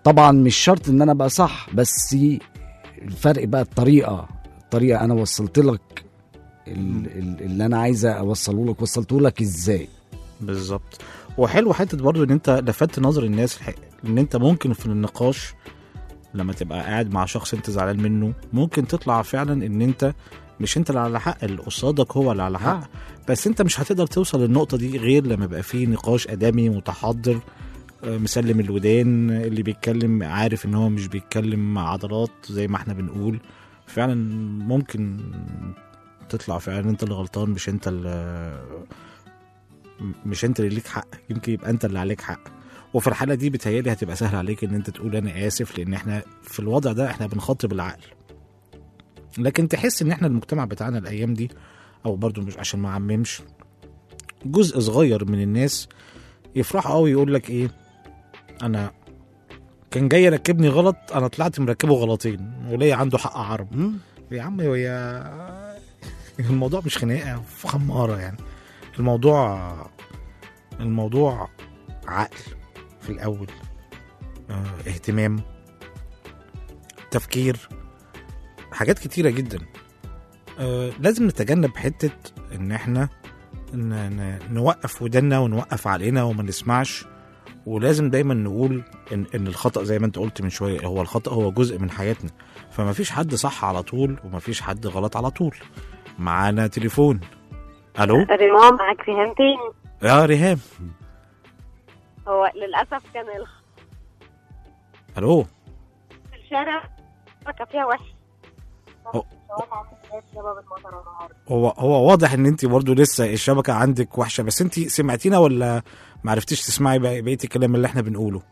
طبعا مش شرط ان انا ابقى صح، بس الفرق بقى الطريقه الطريقه انا وصلت لك ال- ال- اللي انا عايزه اوصله لك، وصلته لك ازاي. بالظبط. وحلو حته برضو ان انت لفتت نظر الناس الح- ان انت ممكن في النقاش لما تبقى قاعد مع شخص انت زعلان منه ممكن تطلع فعلا ان انت مش انت اللي على حق، اللي قصادك هو اللي على حق. آه. بس انت مش هتقدر توصل للنقطه دي غير لما يبقى فيه نقاش ادمي متحضر، آه، مسلم الودان، اللي بيتكلم عارف ان هو مش بيتكلم مع عضلات زي ما احنا بنقول. فعلا ممكن تطلع فعلا انت اللي غلطان، مش انت اللي مش انت اللي ليك حق، يمكن يبقى انت اللي عليك حق. وفي الحاله دي بتهيالي هتبقى سهل عليك ان انت تقول انا اسف، لان احنا في الوضع ده احنا بنخاطب العقل. لكن تحس ان احنا المجتمع بتاعنا الايام دي، او برضو مش عشان ما اعممش، جزء صغير من الناس يفرحوا قوي يقول لك ايه، انا كان جاي يركبني غلط، انا طلعت مركبه غلطين وليه عنده حق عرب. يا عم هي الموضوع مش خناقه في خماره يعني، الموضوع الموضوع عقل في الاول، اه اهتمام، تفكير، حاجات كتيره جدا. اه لازم نتجنب حته ان احنا ن- ن- نوقف ودنا ونوقف علينا وما نسمعش. ولازم دايما نقول ان ان الخطأ زي ما انت قلت من شويه، هو الخطأ هو جزء من حياتنا، فما فيش حد صح على طول وما فيش حد غلط على طول. معانا تليفون. الو ريمان معاك ريهام تاني. يا ريهام. هو للاسف كان الخ- الو في الشارع كان فيها وحش. هو- هو هو واضح ان انت برضو لسه الشبكه عندك وحشه، بس انت سمعتينا ولا ما عرفتيش تسمعي بقى- بقيه الكلام اللي احنا بنقوله؟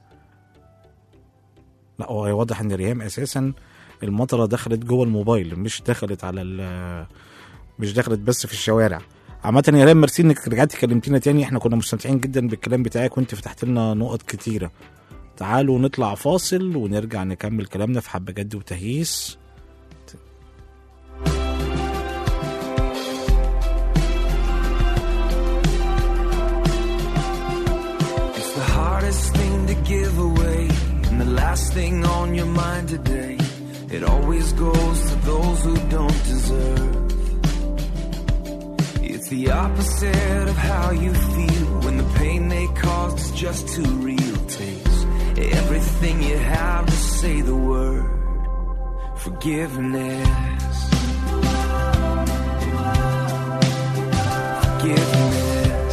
لا هو واضح ان ريهام اساسا المطره دخلت جوه الموبايل، مش دخلت على ال مش دخلت بس في الشوارع. عامة يا ريهام ميرسي انك رجعتي كلمتينا تاني، احنا كنا مستمتعين جدا بالكلام بتاعك وانت فتحت لنا نقط كتيره. تعالوا نطلع فاصل ونرجع نكمل كلامنا في حبة جد وتهييس. It's the hardest thing to give away, and the last thing on your mind today. It always goes to those who don't deserve. It's the opposite of how you feel when the pain they caused is just too real. Takes everything you have to say the word forgiveness. Forgiveness.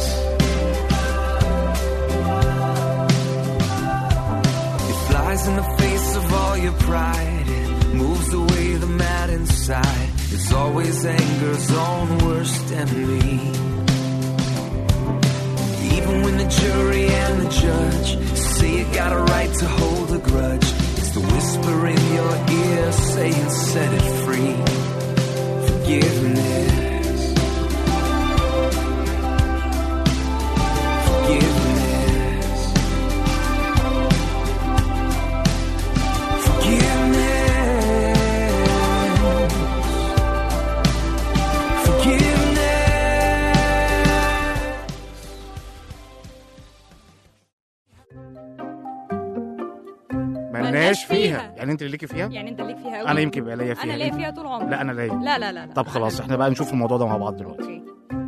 It flies in the face of all your pride. It moves away the mad inside. It's always anger's own worst enemy. Even when the jury and the judge say you got a right to hold a grudge, it's the whisper in your ear saying set it free. Forgiveness. Forgiveness. Forgiveness. Forgiveness. ملناش فيها. يعني انت اللي ليكي فيها؟ يعني انت ليك فيها قوي. انا يمكن يبقى ليا فيها. انا ليا فيها طول عمري. لا انا ليا. لا لا لا, لا. طب خلاص احنا بقى نشوف الموضوع ده مع بعض دلوقتي. اوكي.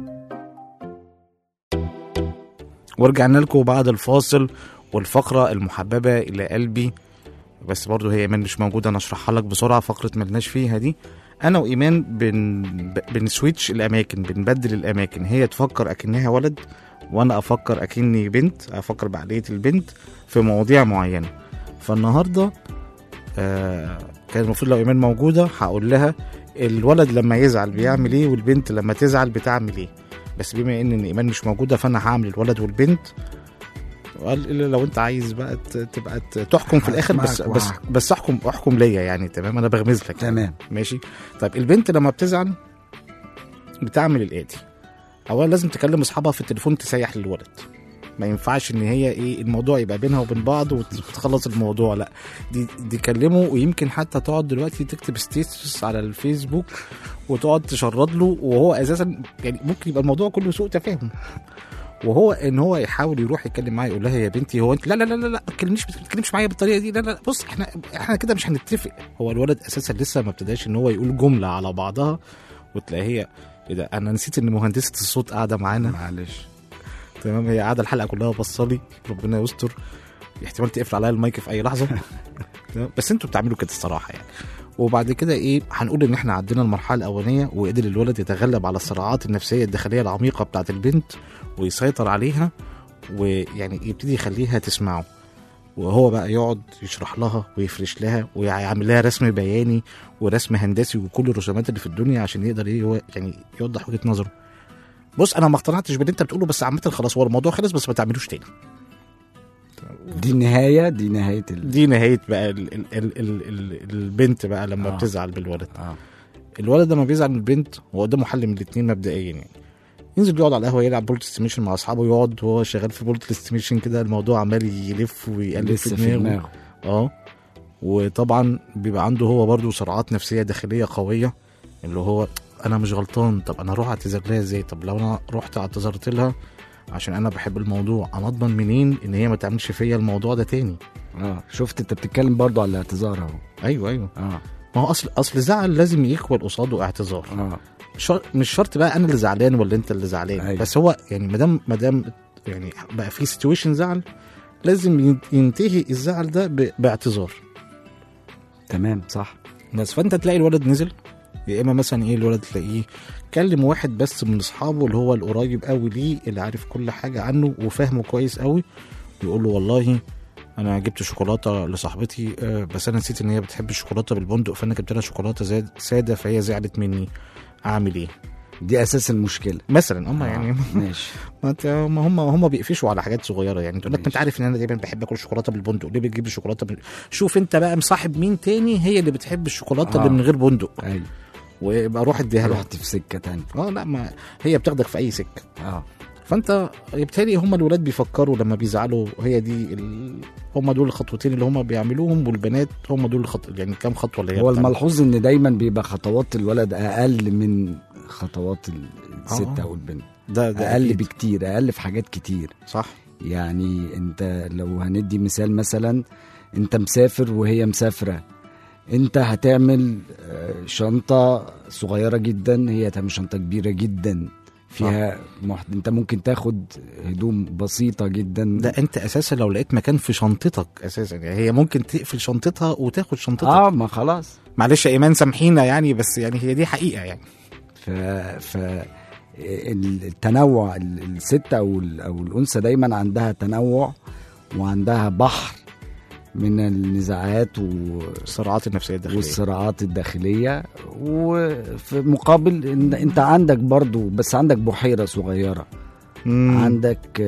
ورجعنا لكم بعد الفاصل والفقرة المحببة إلى قلبي، بس برضو هي إيمان مش موجودة، أنا أشرحها لك بسرعة. فقرة ملناش فيها دي أنا وإيمان بن... بنسويتش الأماكن، بنبدل الأماكن. هي تفكر أكنها ولد وأنا أفكر أكني بنت، أفكر بعقلية البنت في مواضيع معينة. فالنهاردة آه كان المفروض لو إيمان موجودة هقول لها الولد لما يزعل بيعمل إيه والبنت لما تزعل بتعمل إيه. بس بما ان ايمان مش موجوده فانا هعمل الولد والبنت. وقال الا لو انت عايز بقى ت- تبقى ت- تحكم في الاخر، بس هسمعك بس وهحكم. بس احكم احكم ليا يعني. تمام انا بغمز لك. تمام. ماشي. طيب البنت لما بتزعل بتعمل الاتي: اولا لازم تكلم اصحابها في التليفون تسيح للولد. ما ينفعش ان هي ايه الموضوع يبقى بينها وبين بعض وتخلص الموضوع، لا دي دي كلمه. ويمكن حتى تقعد دلوقتي تكتب ستيتس على الفيسبوك وتقعد تشرد له، وهو اساسا يعني ممكن يبقى الموضوع كله سوء تفاهم. وهو ان هو يحاول يروح يتكلم معايا يقول لها يا بنتي هو انت لا لا لا لا لا ما تكلمنيش ما تتكلمش معايا بالطريقه دي، لا لا بص احنا احنا كده مش هنتفق. هو الولد اساسا لسه ما ابتداش ان هو يقول جمله على بعضها وتلاقي هي ايه ده، انا نسيت ان مهندسه الصوت قاعده معانا معلش تمام، هي قاعده الحلقه كلها بصلي ربنا يستر، احتمال تقفل عليا المايك في اي لحظه بس انتوا بتعملوا كده الصراحه يعني. وبعد كده ايه هنقول ان احنا عدينا المرحله الاولانيه وقدر الولد يتغلب على الصراعات النفسيه الداخليه العميقه بتاعه البنت ويسيطر عليها، ويعني يبتدي يخليها تسمعه، وهو بقى يقعد يشرح لها ويفرش لها ويعمل لها رسم بياني ورسم هندسي وكل الرسومات اللي في الدنيا عشان يقدر ايه يعني يوضح وجهه نظره. بص انا ما اقتنعتش باللي انت بتقوله بس عامه خلاص هو الموضوع خلص، بس ما تعملوش تاني. دي النهايه دي نهايه ال... دي نهايه بقى ال ال ال ال ال البنت بقى لما آه. بتزعل بالولد. آه. الولد لما بيزعل من البنت هو قدامه حل من الاثنين مبدئيا يعني، ينزل يقعد على القهوه يلعب بولت استيميشن مع اصحابه، يقعد وهو شغال في بولت استيميشن كده الموضوع عمال يلف ويقلب في دماغه. اه وطبعا بيبقى عنده هو برضه صراعات نفسيه داخليه قويه، اللي هو انا مش غلطان، طب انا اروح اعتذر لها ازاي؟ طب لو انا رحت اعتذرت لها عشان انا بحب الموضوع انا اضمن منين ان هي ما تعملش فيا الموضوع ده تاني؟ اه شفت انت بتتكلم برضه على الاعتذار اهو. ايوه ايوه اه ما هو اصل اصل زعل لازم يقبل قصاده اعتذار. اه شر... مش شرط بقى انا اللي زعلان ولا انت اللي زعلان. أيوة. بس هو يعني مادام مادام يعني بقى في سيتويشن زعل لازم ينتهي الزعل ده ب... باعتذار. تمام صح. بس فانت تلاقي الولد نزل، يا اما مثلا ايه الولد تلاقيه كلم واحد بس من اصحابه اللي هو القريب قوي ليه اللي عارف كل حاجه عنه وفاهمه كويس قوي، ويقول له والله انا جبت شوكولاته لصاحبتي بس انا نسيت ان هي بتحب الشوكولاته بالبندق فانا جبت لها شوكولاته ساده فهي زعلت مني، اعمل ايه؟ دي اساس المشكله مثلا. هم آه. يعني ماشي ما هم هم بيقفشوا على حاجات صغيره يعني، تقول لك انت عارف ان انا دايما بحب اكل شوكولاته بالبندق، ليه بتجيب الشوكولاته بال... شوف انت بقى مصاحب مين تاني هي اللي بتحب الشوكولاته آه. اللي من غير بندق. ايوه ويبقى روح اديها لها. رحت في سكه تانية. اه لا ما هي بتاخدك في اي سكه. اه فانت بالتالي هم الولاد بيفكروا لما بيزعلوا هي دي ال... هم دول الخطوتين اللي هم بيعملوهم، والبنات هم دول الخط... يعني كام خطوه اللي هي هو الملحوظ ان دايما بيبقى خطوات الولد اقل من خطوات الست آه. او البنت. ده, ده اقل أكيد. بكتير، اقل في حاجات كتير. صح. يعني انت لو هندي مثال، مثلا انت مسافر وهي مسافره، انت هتعمل شنطه صغيره جدا، هي هتعمل شنطه كبيره جدا فيها محت... انت ممكن تاخد هدوم بسيطه جدا. ده انت اساسا لو لقيت مكان في شنطتك اساسا يعني هي ممكن تقفل شنطتها وتاخد شنطتك. اه ما خلاص معلش يا ايمان سامحينا يعني، بس يعني هي دي حقيقه يعني. ف ف التنوع الست او او الانثى دايما عندها تنوع وعندها بحر من النزاعات والصراعات النفسيه الداخليه والصراعات الداخليه، وفي مقابل إن انت عندك برضو بس عندك بحيره صغيره. مم. عندك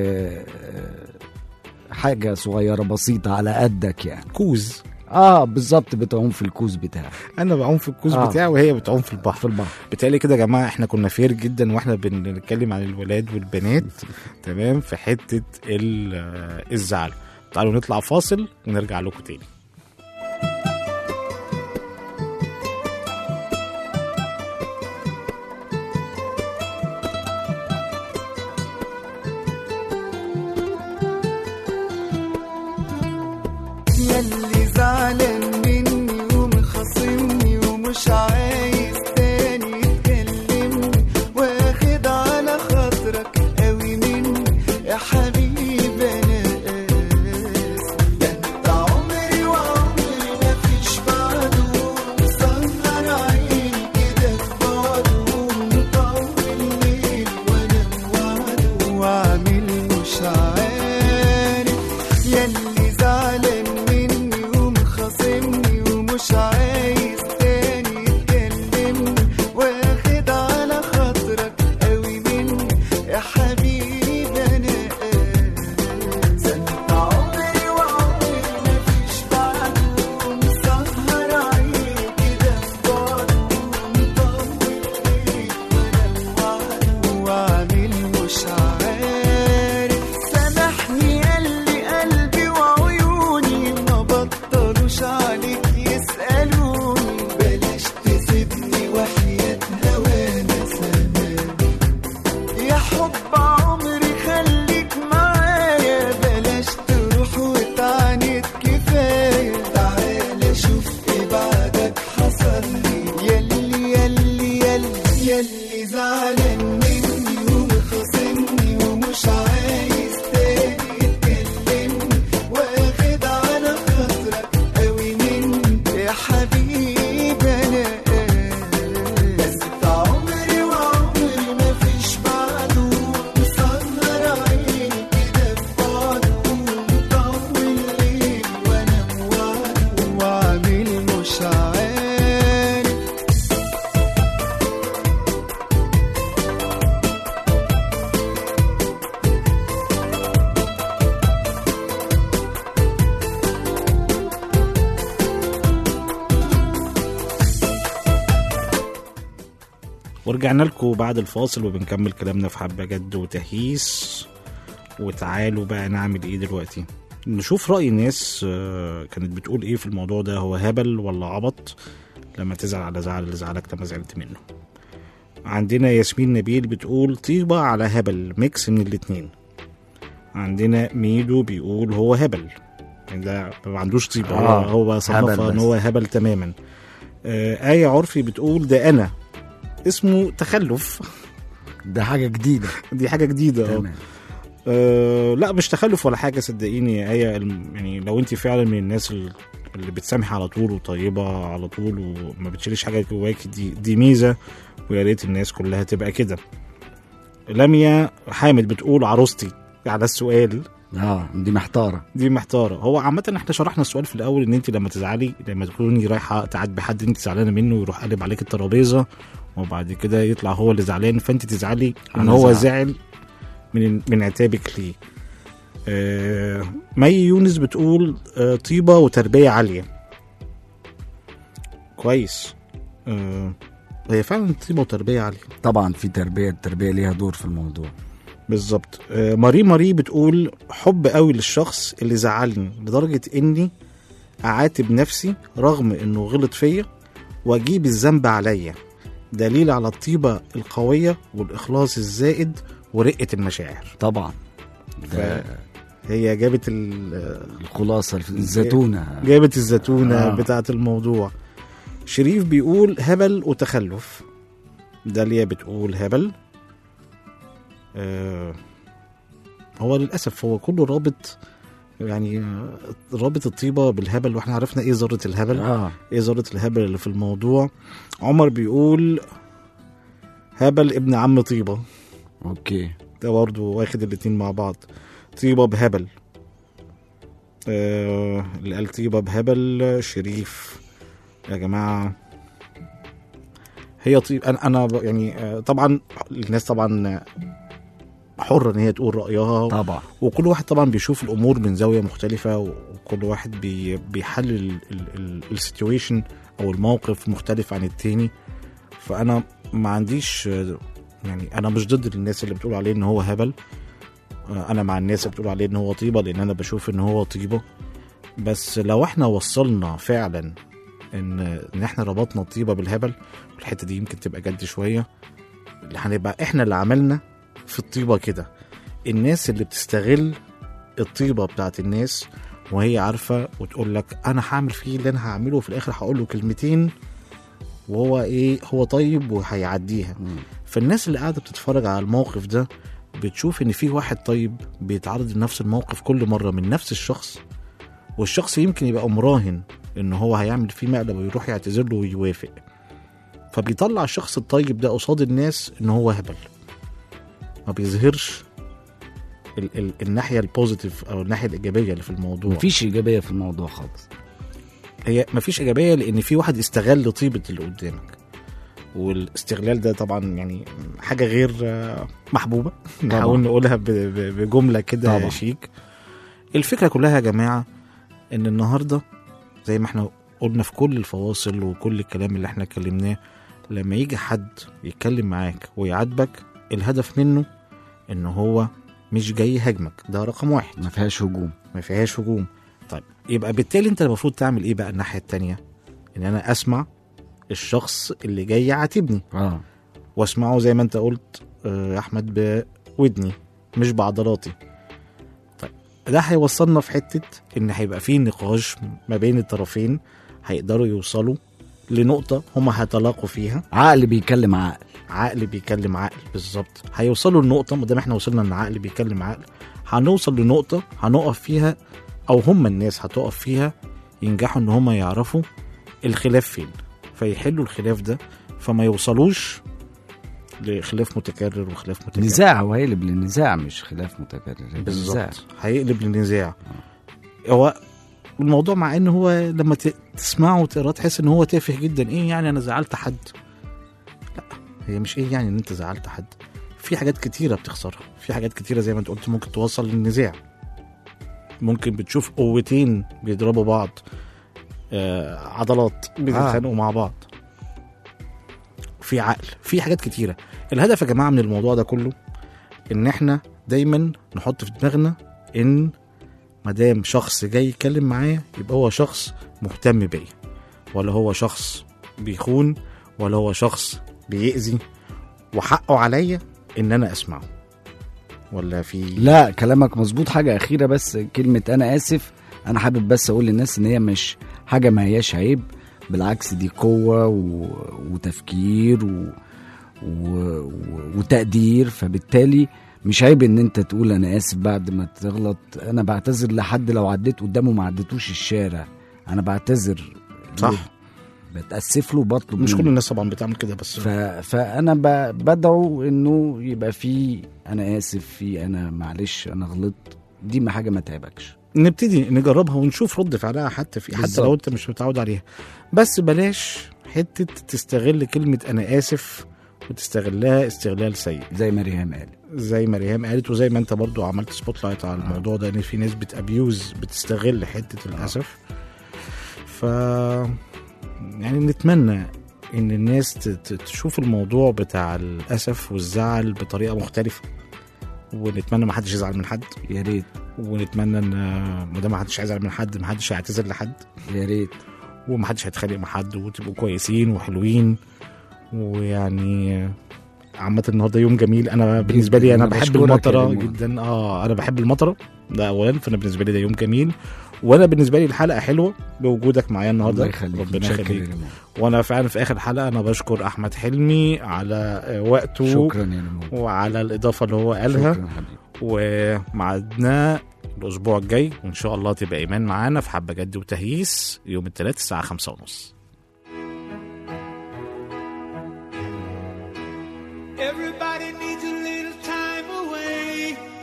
حاجه صغيره بسيطه على قدك يعني كوز. اه بالظبط، بتعوم في الكوز بتاعك. انا بعوم في الكوز آه. بتاعي وهي بتعوم في البحر. في البحر. بالتالي كده يا جماعه احنا كنا فير جدا واحنا بنتكلم عن الولاد والبنات تمام في حته الزعل. تعالوا نطلع فاصل ونرجع لكم تاني. ياللي زعلان مني ومخاصمني ومش عايز تاني تكلمني، واخد على خاطرك قوي مني يا حبيبي. خلي ورجعنا لكم بعد الفاصل وبنكمل كلامنا في حبة جد وتهييس. وتعالوا بقى نعمل ايه دلوقتي؟ نشوف رأي الناس آه، كانت بتقول ايه في الموضوع ده، هو هبل ولا عبط لما تزعل على زعل اللي زعلك لما زعلت منه. عندنا ياسمين نبيل بتقول طيبة على هبل، ميكس من الاتنين. عندنا ميدو بيقول هو هبل، يعني ده ما عندوش طيبة، آه، هو صنفها هبل ان بس. هو هبل تماما. آه، آية عرفي بتقول ده أنا اسمه تخلف. ده حاجه جديده. دي حاجة جديدة. اه تمام. أه لا مش تخلف ولا حاجة، صدقيني يا آية. الم- يعني لو انت فعلا من الناس ال- اللي بتسامح على طول وطيبة على طول وما بتشيلش حاجة جواكي، دي دي ميزة، ويا ريت الناس كلها تبقى كده. لميا حامد بتقول عروستي على السؤال. اه دي محتاره. دي محتارة. هو عامة احنا شرحنا السؤال في الأول ان انت لما تزعلي، لما تكوني رايحة تعاتبي حد انت زعلانة منه ويروح قلب عليك الترابيزة وبعد كده يطلع هو اللي زعلان، فانت تزعلي ان أنا هو زعل. زعل من من عتابك ليه. آه مي يونس بتقول آه طيبة وتربية عالية. كويس. آه هي فعلا طيبة وتربية عالية طبعا في تربيه، التربيه ليها دور في الموضوع. بالظبط. آه ماري ماري بتقول حب قوي للشخص اللي زعلني لدرجة اني اعاتب نفسي رغم انه غلط فيا واجيب الذنب عليا، دليل على الطيبة القوية والاخلاص الزائد ورقة المشاعر. طبعا ده هي جابت ال- الخلاصه الزيتونه. جابت الزتونة آه. آه. بتاعت الموضوع. شريف بيقول هبل وتخلف. داليا بتقول هبل. آه هو للأسف هو كله رابط، يعني آه، رابط الطيبة بالهبل، واحنا عرفنا ايه ذرة الهبل. اه ايه ذرة الهبل اللي في الموضوع. عمر بيقول هبل ابن عم طيبة. اوكي. ده برضه واخد الاتنين مع بعض، طيبة بهبل. آه اللي قال طيبة بهبل شريف. يا جماعة هي طيب انا انا ب- يعني آه، طبعا الناس طبعا حرة ان هي تقول رأيها، طبعا وكل واحد طبعا بيشوف الامور من زاوية مختلفة، وكل واحد بي بيحلل السيتويشن او الموقف مختلف عن التاني. فانا ما عنديش آه، يعني انا مش ضد الناس اللي بتقول عليه ان هو هبل. آه، انا مع الناس اللي بتقول عليه ان هو طيبة، لان انا بشوف ان هو طيبة. بس لو احنا وصلنا فعلا ان ان احنا ربطنا الطيبة بالهبل، الحتة دي يمكن تبقى جد شوية، اللي هنبقى احنا اللي عملنا في الطيبة كده. الناس اللي بتستغل الطيبة بتاعت الناس وهي عارفة وتقول لك انا هعمل فيه اللي انا هعمله، وفي الاخر هقول له كلمتين وهو ايه، هو طيب وهيعديها. فالناس اللي قاعدة بتتفرج على الموقف ده بتشوف ان في واحد طيب بيتعرض لنفس الموقف كل مرة من نفس الشخص، والشخص يمكن يبقى مراهن ان هو هيعمل فيه مقلب ويروح يعتذر له ويوافق، فبيطلع الشخص الطيب ده قصاد الناس ان هو هبل. ما بيظهرش ال ال الناحية البوزيتيف او الناحية الايجابية اللي في الموضوع. مفيش ايجابيه في الموضوع خالص. هي مفيش ايجابية لان في واحد استغل طيبة اللي قدامك، والاستغلال ده طبعا يعني حاجة غير آه، محبوبة. نحاول نقولها ب- ب- بجملة كده طبعا. شيك. الفكرة كلها يا جماعة ان النهاردة زي ما احنا قلنا في كل الفواصل وكل الكلام اللي احنا اتكلمناه، لما يجي حد يتكلم معاك ويعاتبك الهدف منه ان هو مش جاي يهاجمك، ده رقم واحد، ما فيهاش هجوم. ما فيهاش هجوم. طيب يبقى بالتالي انت المفروض تعمل ايه بقى الناحية التانية؟ ان انا اسمع الشخص اللي جاي يعاتبني، اه واسمعه زي ما انت قلت آه، يا احمد بودني مش بعضلاتي. طيب ده هيوصلنا في حتة ان هيبقى فيه نقاش ما بين الطرفين، هيقدروا يوصلوا لنقطة هما هيتلاقوا فيها. عقل بيكلم عقل. عقل بيكلم عقل بالظبط. هيوصلوا لنقطة، ما دام احنا وصلنا ان عقل بيكلم عقل، هنوصل لنقطة هنقف فيها، او هما الناس هتقف فيها ينجحوا ان هما يعرفوا الخلاف فين، فيحلوا الخلاف ده، فما يوصلوش لخلاف متكرر وخلاف متكرر. نزاع، هو هيقلب للنزاع مش خلاف متكرر. هيبقى نزاع. بالظبط هيقلب للنزاع. هو الموضوع مع ان هو لما ت- تسمعه وتقراه تحس ان هو تافه جدا. ايه يعني انا زعلت حد؟ لا، هي مش ايه يعني ان انت زعلت حد، في حاجات كتيرة بتخسرها، في حاجات كتيرة زي ما انت قلت ممكن توصل للنزاع. ممكن بتشوف قوتين بيضربوا بعض، آه عضلات بيتخانقوا آه. مع بعض. في عقل، في حاجات كتيره. الهدف يا جماعه من الموضوع ده كله ان احنا دايما نحط في دماغنا ان مادام شخص جاي يتكلم معايا يبقى هو شخص مهتم بيا، ولا هو شخص بيخون، ولا هو شخص بيأذي، وحقه عليا ان انا اسمعه. ولا في لا كلامك مظبوط. حاجة أخيرة بس، كلمة أنا آسف أنا حابب بس أقول للناس إن هي مش حاجة ما هياش عيب، بالعكس دي قوة و... وتفكير و... و... وتقدير. فبالتالي مش عيب إن أنت تقول أنا آسف بعد ما تغلط. أنا بعتذر لحد لو عديت قدامه ما عديتوش الشارع، أنا بعتذر صح، بتأسف له، بطلب مش منه. كل الناس طبعا بتعمل كده، بس ف... فانا ب... بدعو انه يبقى في انا اسف، في انا معلش انا غلطت، دي ما حاجه ما تعبكش. نبتدي نجربها ونشوف رد فعلها حتى في حتى بالزبط. لو انت مش متعود عليها. بس بلاش حته تستغل كلمه انا اسف وتستغلها استغلال سيء زي ما ريهام قال، زي ما ريهام قالت، وزي ما انت برضو عملت سبوت لايت على الموضوع ده، ان في ناس بتابيوز بتستغل حته الاسف. ف يعني نتمنى ان الناس تشوف الموضوع بتاع الاسف والزعل بطريقه مختلفه، ونتمنى ما حدش يزعل من حد، يا ريت. ونتمنى ان ما دام ما حدش هيزعل من حد ما حدش هيعتذر لحد، يا ريت. وما حدش هيتخانق مع حد، وتبقوا كويسين وحلوين. ويعني عامة النهارده يوم جميل. انا بالنسبه لي انا أنا بحب بشكرك المطره يا جدا. اه انا بحب المطره ده اولا، فانا بالنسبه لي ده يوم جميل. وانا بالنسبه لي الحلقه حلوه بوجودك معايا النهارده. الله يخليك. ربنا متشكر يخليك. يا ريمون. وانا فعلا في اخر حلقه انا بشكر احمد حلمي على وقته، شكرا يا ريمون. وعلى الاضافه اللي هو قالها. شكرا حبيبي. ومعدنا الاسبوع الجاي وان شاء الله تبقى ايمان معانا في حبه جد وتهييس يوم الثلاث الساعه خمسة ونص. Everybody needs a little time away.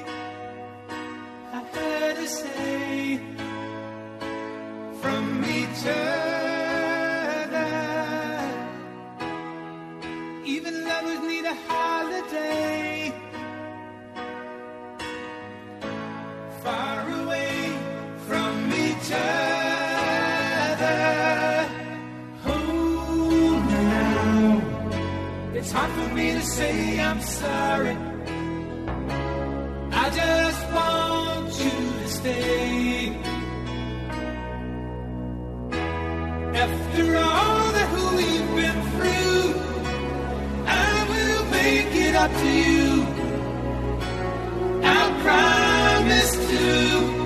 I heard her say from each other. Even lovers need a holiday. Far away from each other. Oh, now it's hard for me to say I'm sorry. I just want you to stay. After all that we've been through, I will make it up to you. I promise to.